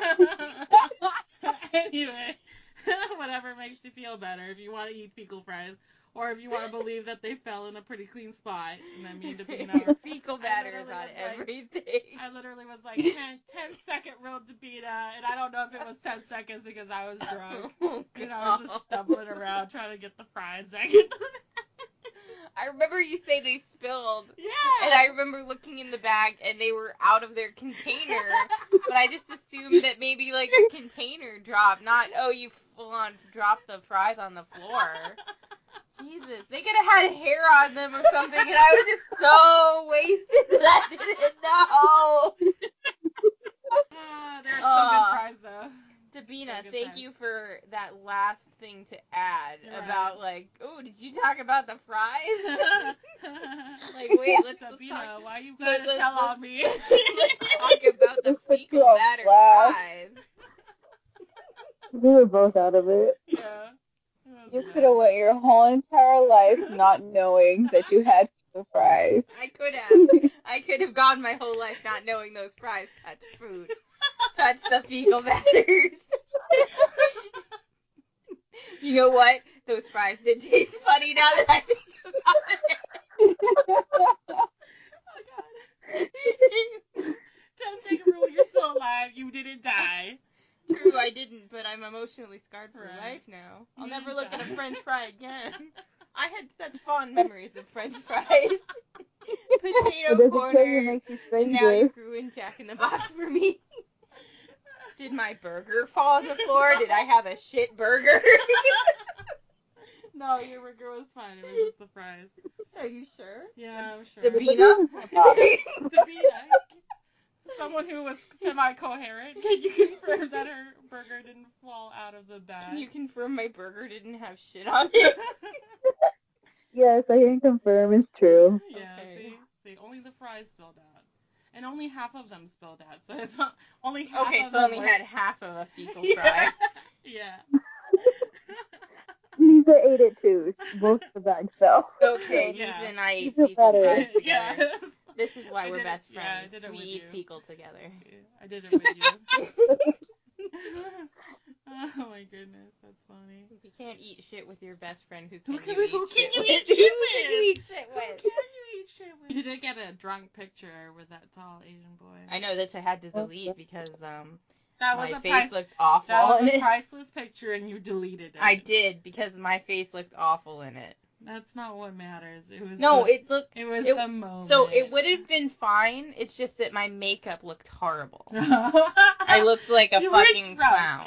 Anyway, whatever makes you feel better. If you want to eat fecal fries, or if you want to believe that they fell in a pretty clean spot, and I mean, fecal matter is on everything. I literally was like 10-second rule Davina, and I don't know if it was 10 seconds because I was drunk. And I was just stumbling around trying to get the fries. I remember you say they spilled. Yeah. And I remember looking in the bag and they were out of their container. But I just assumed that maybe like the container dropped, not you full on dropped the fries on the floor. Jesus, they could have had hair on them or something, and I was just so wasted that I didn't know. They're so good fries, though. Sabina, thank you for that last thing to add about, like, oh, did you talk about the fries? Like, wait, let's Sabina, talk. why you gotta tell on me? Let's talk about the fecal matter fries. We were both out of it. Yeah. You could have went your whole entire life not knowing that you had fecal fries. I could have. I could have gone my whole life not knowing those fries touched food. Touched the fecal matters. You know what? Those fries did taste funny now that I think about it. Oh, God. Just take a rule. You're still alive. You didn't die. True, I didn't, but I'm emotionally scarred for life now. I'll never look at a French fry again. I had such fond memories of French fries. Potato corner. Makes you And now you stranger. ruined Jack in the Box for me. Did my burger fall on the floor? Did I have a shit burger? No, your burger was fine. It was just the fries. Are you sure? Yeah, I'm sure. Sabina? Sabina, someone who was semi-coherent, can you confirm that her burger didn't fall out of the bag? Can you confirm my burger didn't have shit on it? Yes, I can confirm it's true. Yeah, Okay. see, only the fries spilled out. And only half of them spilled out, so it's not, only half okay, of so them only were... had half of a fecal fry. Yeah. Nisa ate it too. Both the bags fell. Okay, Yeah. Nisa and I ate Fecal fecal matter. fries together. Yes. This is why I we're did it- best yeah, I friends. did it We with eat you. fecal together. I did it with you. Oh my goodness, that's funny. You can't eat shit with your best friend. Who Who can can you you eat shit with? eat shit Who can you with? eat shit Who with? can you eat shit with? You did get a drunk picture with that tall Asian boy. I know that I had to delete because that was my a face looked awful. That was a priceless picture, and you deleted it. I did because my face looked awful in it. That's not what matters. It was it looked. It was the moment. So it would have been fine. It's just that my makeup looked horrible. I looked like a fucking clown.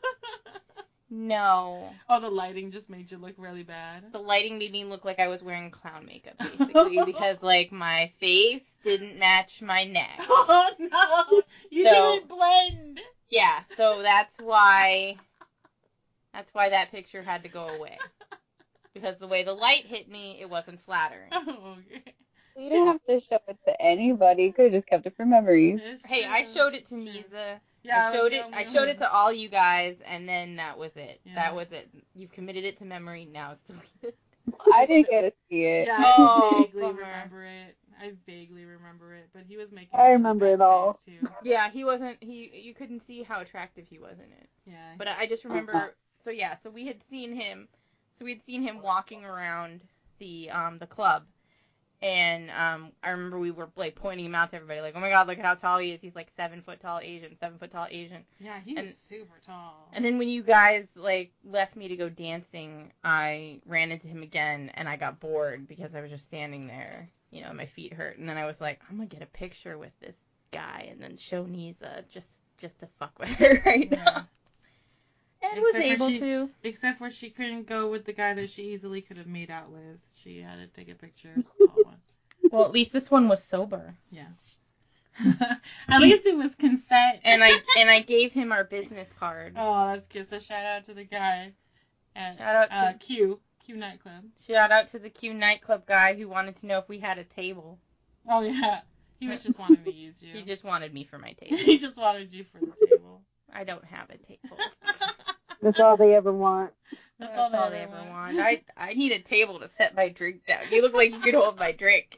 No. Oh, the lighting just made you look really bad. The lighting made me look like I was wearing clown makeup, basically, because like my face didn't match my neck. Oh no! You didn't blend. Yeah, so that's why that picture had to go away. Because the way the light hit me, it wasn't flattering. Oh, okay. You didn't have to show it to anybody. You could have just kept it for memories. Hey, I showed it to Nisa. Yeah, I showed it to all you guys, and then that was it. Yeah. That was it. You've committed it to memory. Now it's deleted. I didn't get to see it. Yeah, Oh, I vaguely bummer. remember it. But he was making. I a remember really it bad all. face too. Yeah, he wasn't. You couldn't see how attractive he was in it. Yeah. But I just remember. So yeah, so we had seen him. So we had seen him walking around the club. And I remember we were like pointing him out to everybody, like, oh my god, look at how tall he is. He's like 7 foot tall Asian, 7 foot tall Asian. Yeah, he was super tall. And then when you guys like left me to go dancing, I ran into him again, and I got bored because I was just standing there, you know, my feet hurt. And then I was like, I'm gonna get a picture with this guy, and then show Nisa just to fuck with her right now. And was able to. Except for she couldn't go with the guy that she easily could have made out with. She had to take a picture. Well, at least this one was sober. Yeah. At least it was consent. And I gave him our business card. Oh, that's good. So shout out to the guy at shout out to Q Nightclub. Shout out to the Q Nightclub guy who wanted to know if we had a table. Oh yeah. He was just wanting to use you. He just wanted me for my table. He just wanted you for the table. I don't have a table. That's all they ever want. That's all they ever want. I need a table to set my drink down. You look like you could hold my drink.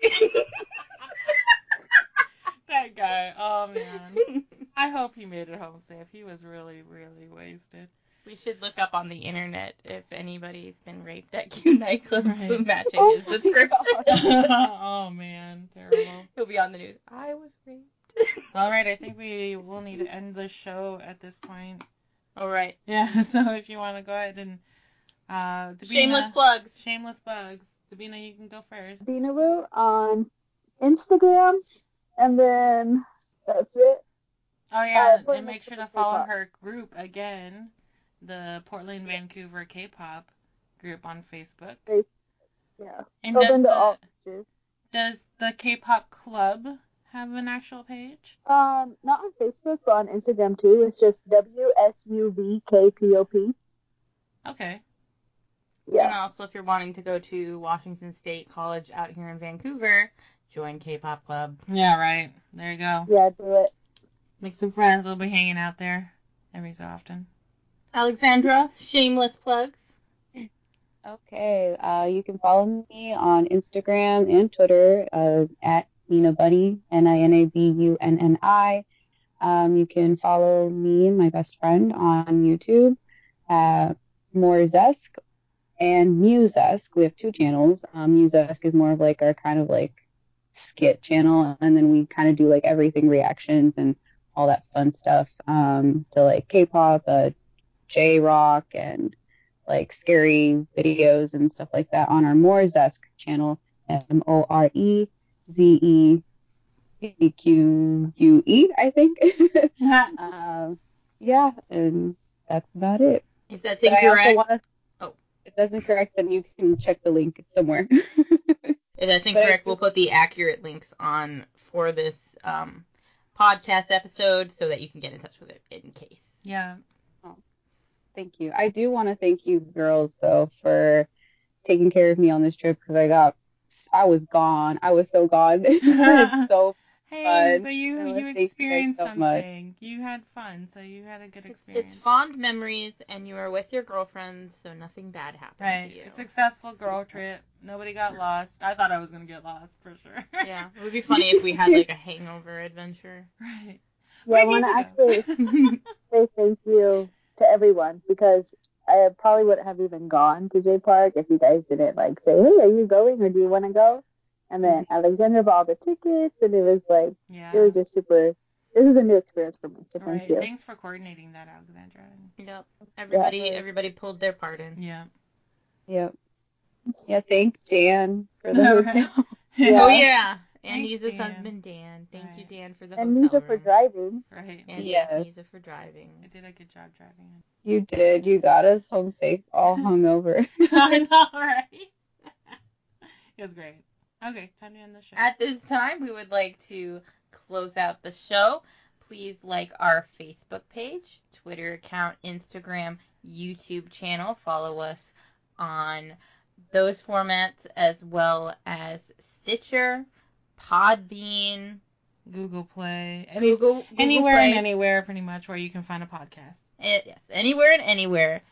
That guy. Oh man. I hope he made it home safe. He was really, really wasted. We should look up on the internet if anybody's been raped at Q Nightclub, matching his description. Oh man, terrible. He'll be on the news. I was raped. All right, I think we will need to end the show at this point. All right. Yeah, so if you want to go ahead and shameless plugs. Shameless plugs. Sabina, you can go first. Dinaboo on Instagram, and then that's it. Oh yeah, and make sure to follow her group again, the Portland Vancouver K-pop group on Facebook. Yeah. And does the K-pop club have an actual page? Not on Facebook, but on Instagram too. It's just WSUVKPOP. Okay. Yeah. And also, if you're wanting to go to Washington State College out here in Vancouver, join K-pop Club. Yeah, right. There you go. Yeah, do it. Make some friends. We'll be hanging out there every so often. Alexandra, shameless plugs. Okay, you can follow me on Instagram and Twitter at Nina Bunny, NINABUNNI. You can follow me and my best friend on YouTube at Morezesk and Musesk. We have 2 channels. Musesk is more of like our kind of like skit channel, and then we kind of do like everything reactions and all that fun stuff to like K-pop, J-rock, and like scary videos and stuff like that on our Morezesk channel, MOREZEQUE, I think. Yeah, and that's about it. If that's incorrect, if that's incorrect, then you can check the link somewhere. If that's incorrect, we'll put the accurate links on for this podcast episode so that you can get in touch with it in case. Yeah. Oh, thank you. I do want to thank you girls, though, for taking care of me on this trip because I was gone. I was so gone. It's so hey, fun. but you experienced something. You had fun, so you had a good experience. It's fond memories, and you were with your girlfriends, so nothing bad happened to you. A successful girl trip. Nobody got lost. I thought I was going to get lost, for sure. Yeah, it would be funny if we had, like, a hangover adventure. Right. Yeah, I want to actually say thank you to everyone, because I probably wouldn't have even gone to J Park if you guys didn't, like, say, hey, are you going, or do you want to go? And then Alexandra bought all the tickets, and it was like, it was just super. This is a new experience for me, so thank you. Thanks for coordinating that, Alexandra. Yep. Everybody pulled their part in. Yeah. Yep. Yeah, thank Dan for the hotel. Oh, yeah. And Nisa's husband, Dan. Thank you, Dan, for the hotel room. And Nisa for driving. Right. And yes, Nisa for driving. I did a good job driving. You did. You got us home safe, all hungover. I know, right? It was great. Okay, time to end the show. At this time, we would like to close out the show. Please like our Facebook page, Twitter account, Instagram, YouTube channel. Follow us on those formats as well as Stitcher, Podbean, Google Play, Google anywhere Play. and anywhere, pretty much, where you can find a podcast. Yes, anywhere and anywhere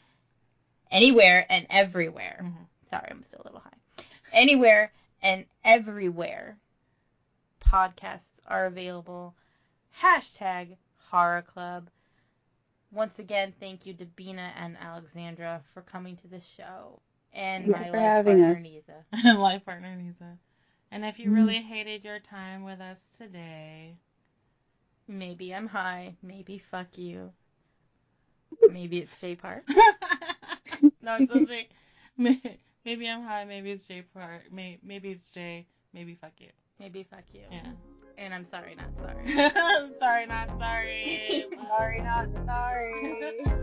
and everywhere. Mm-hmm. Sorry, I'm still a little high. Anywhere and everywhere podcasts are available. Hashtag Horror Club. Once again, thank you to Bina and Alexandra for coming to the show. And my life partner, Nisa. Life partner, Nisa. And if you really hated your time with us today, maybe I'm high. Maybe fuck you. Maybe it's J Park. No, it's supposed to be, maybe I'm high. Maybe it's J Park. Maybe it's J. Maybe fuck you. Maybe fuck you. Yeah. And I'm sorry, not sorry. I'm sorry, not sorry. Sorry, not sorry.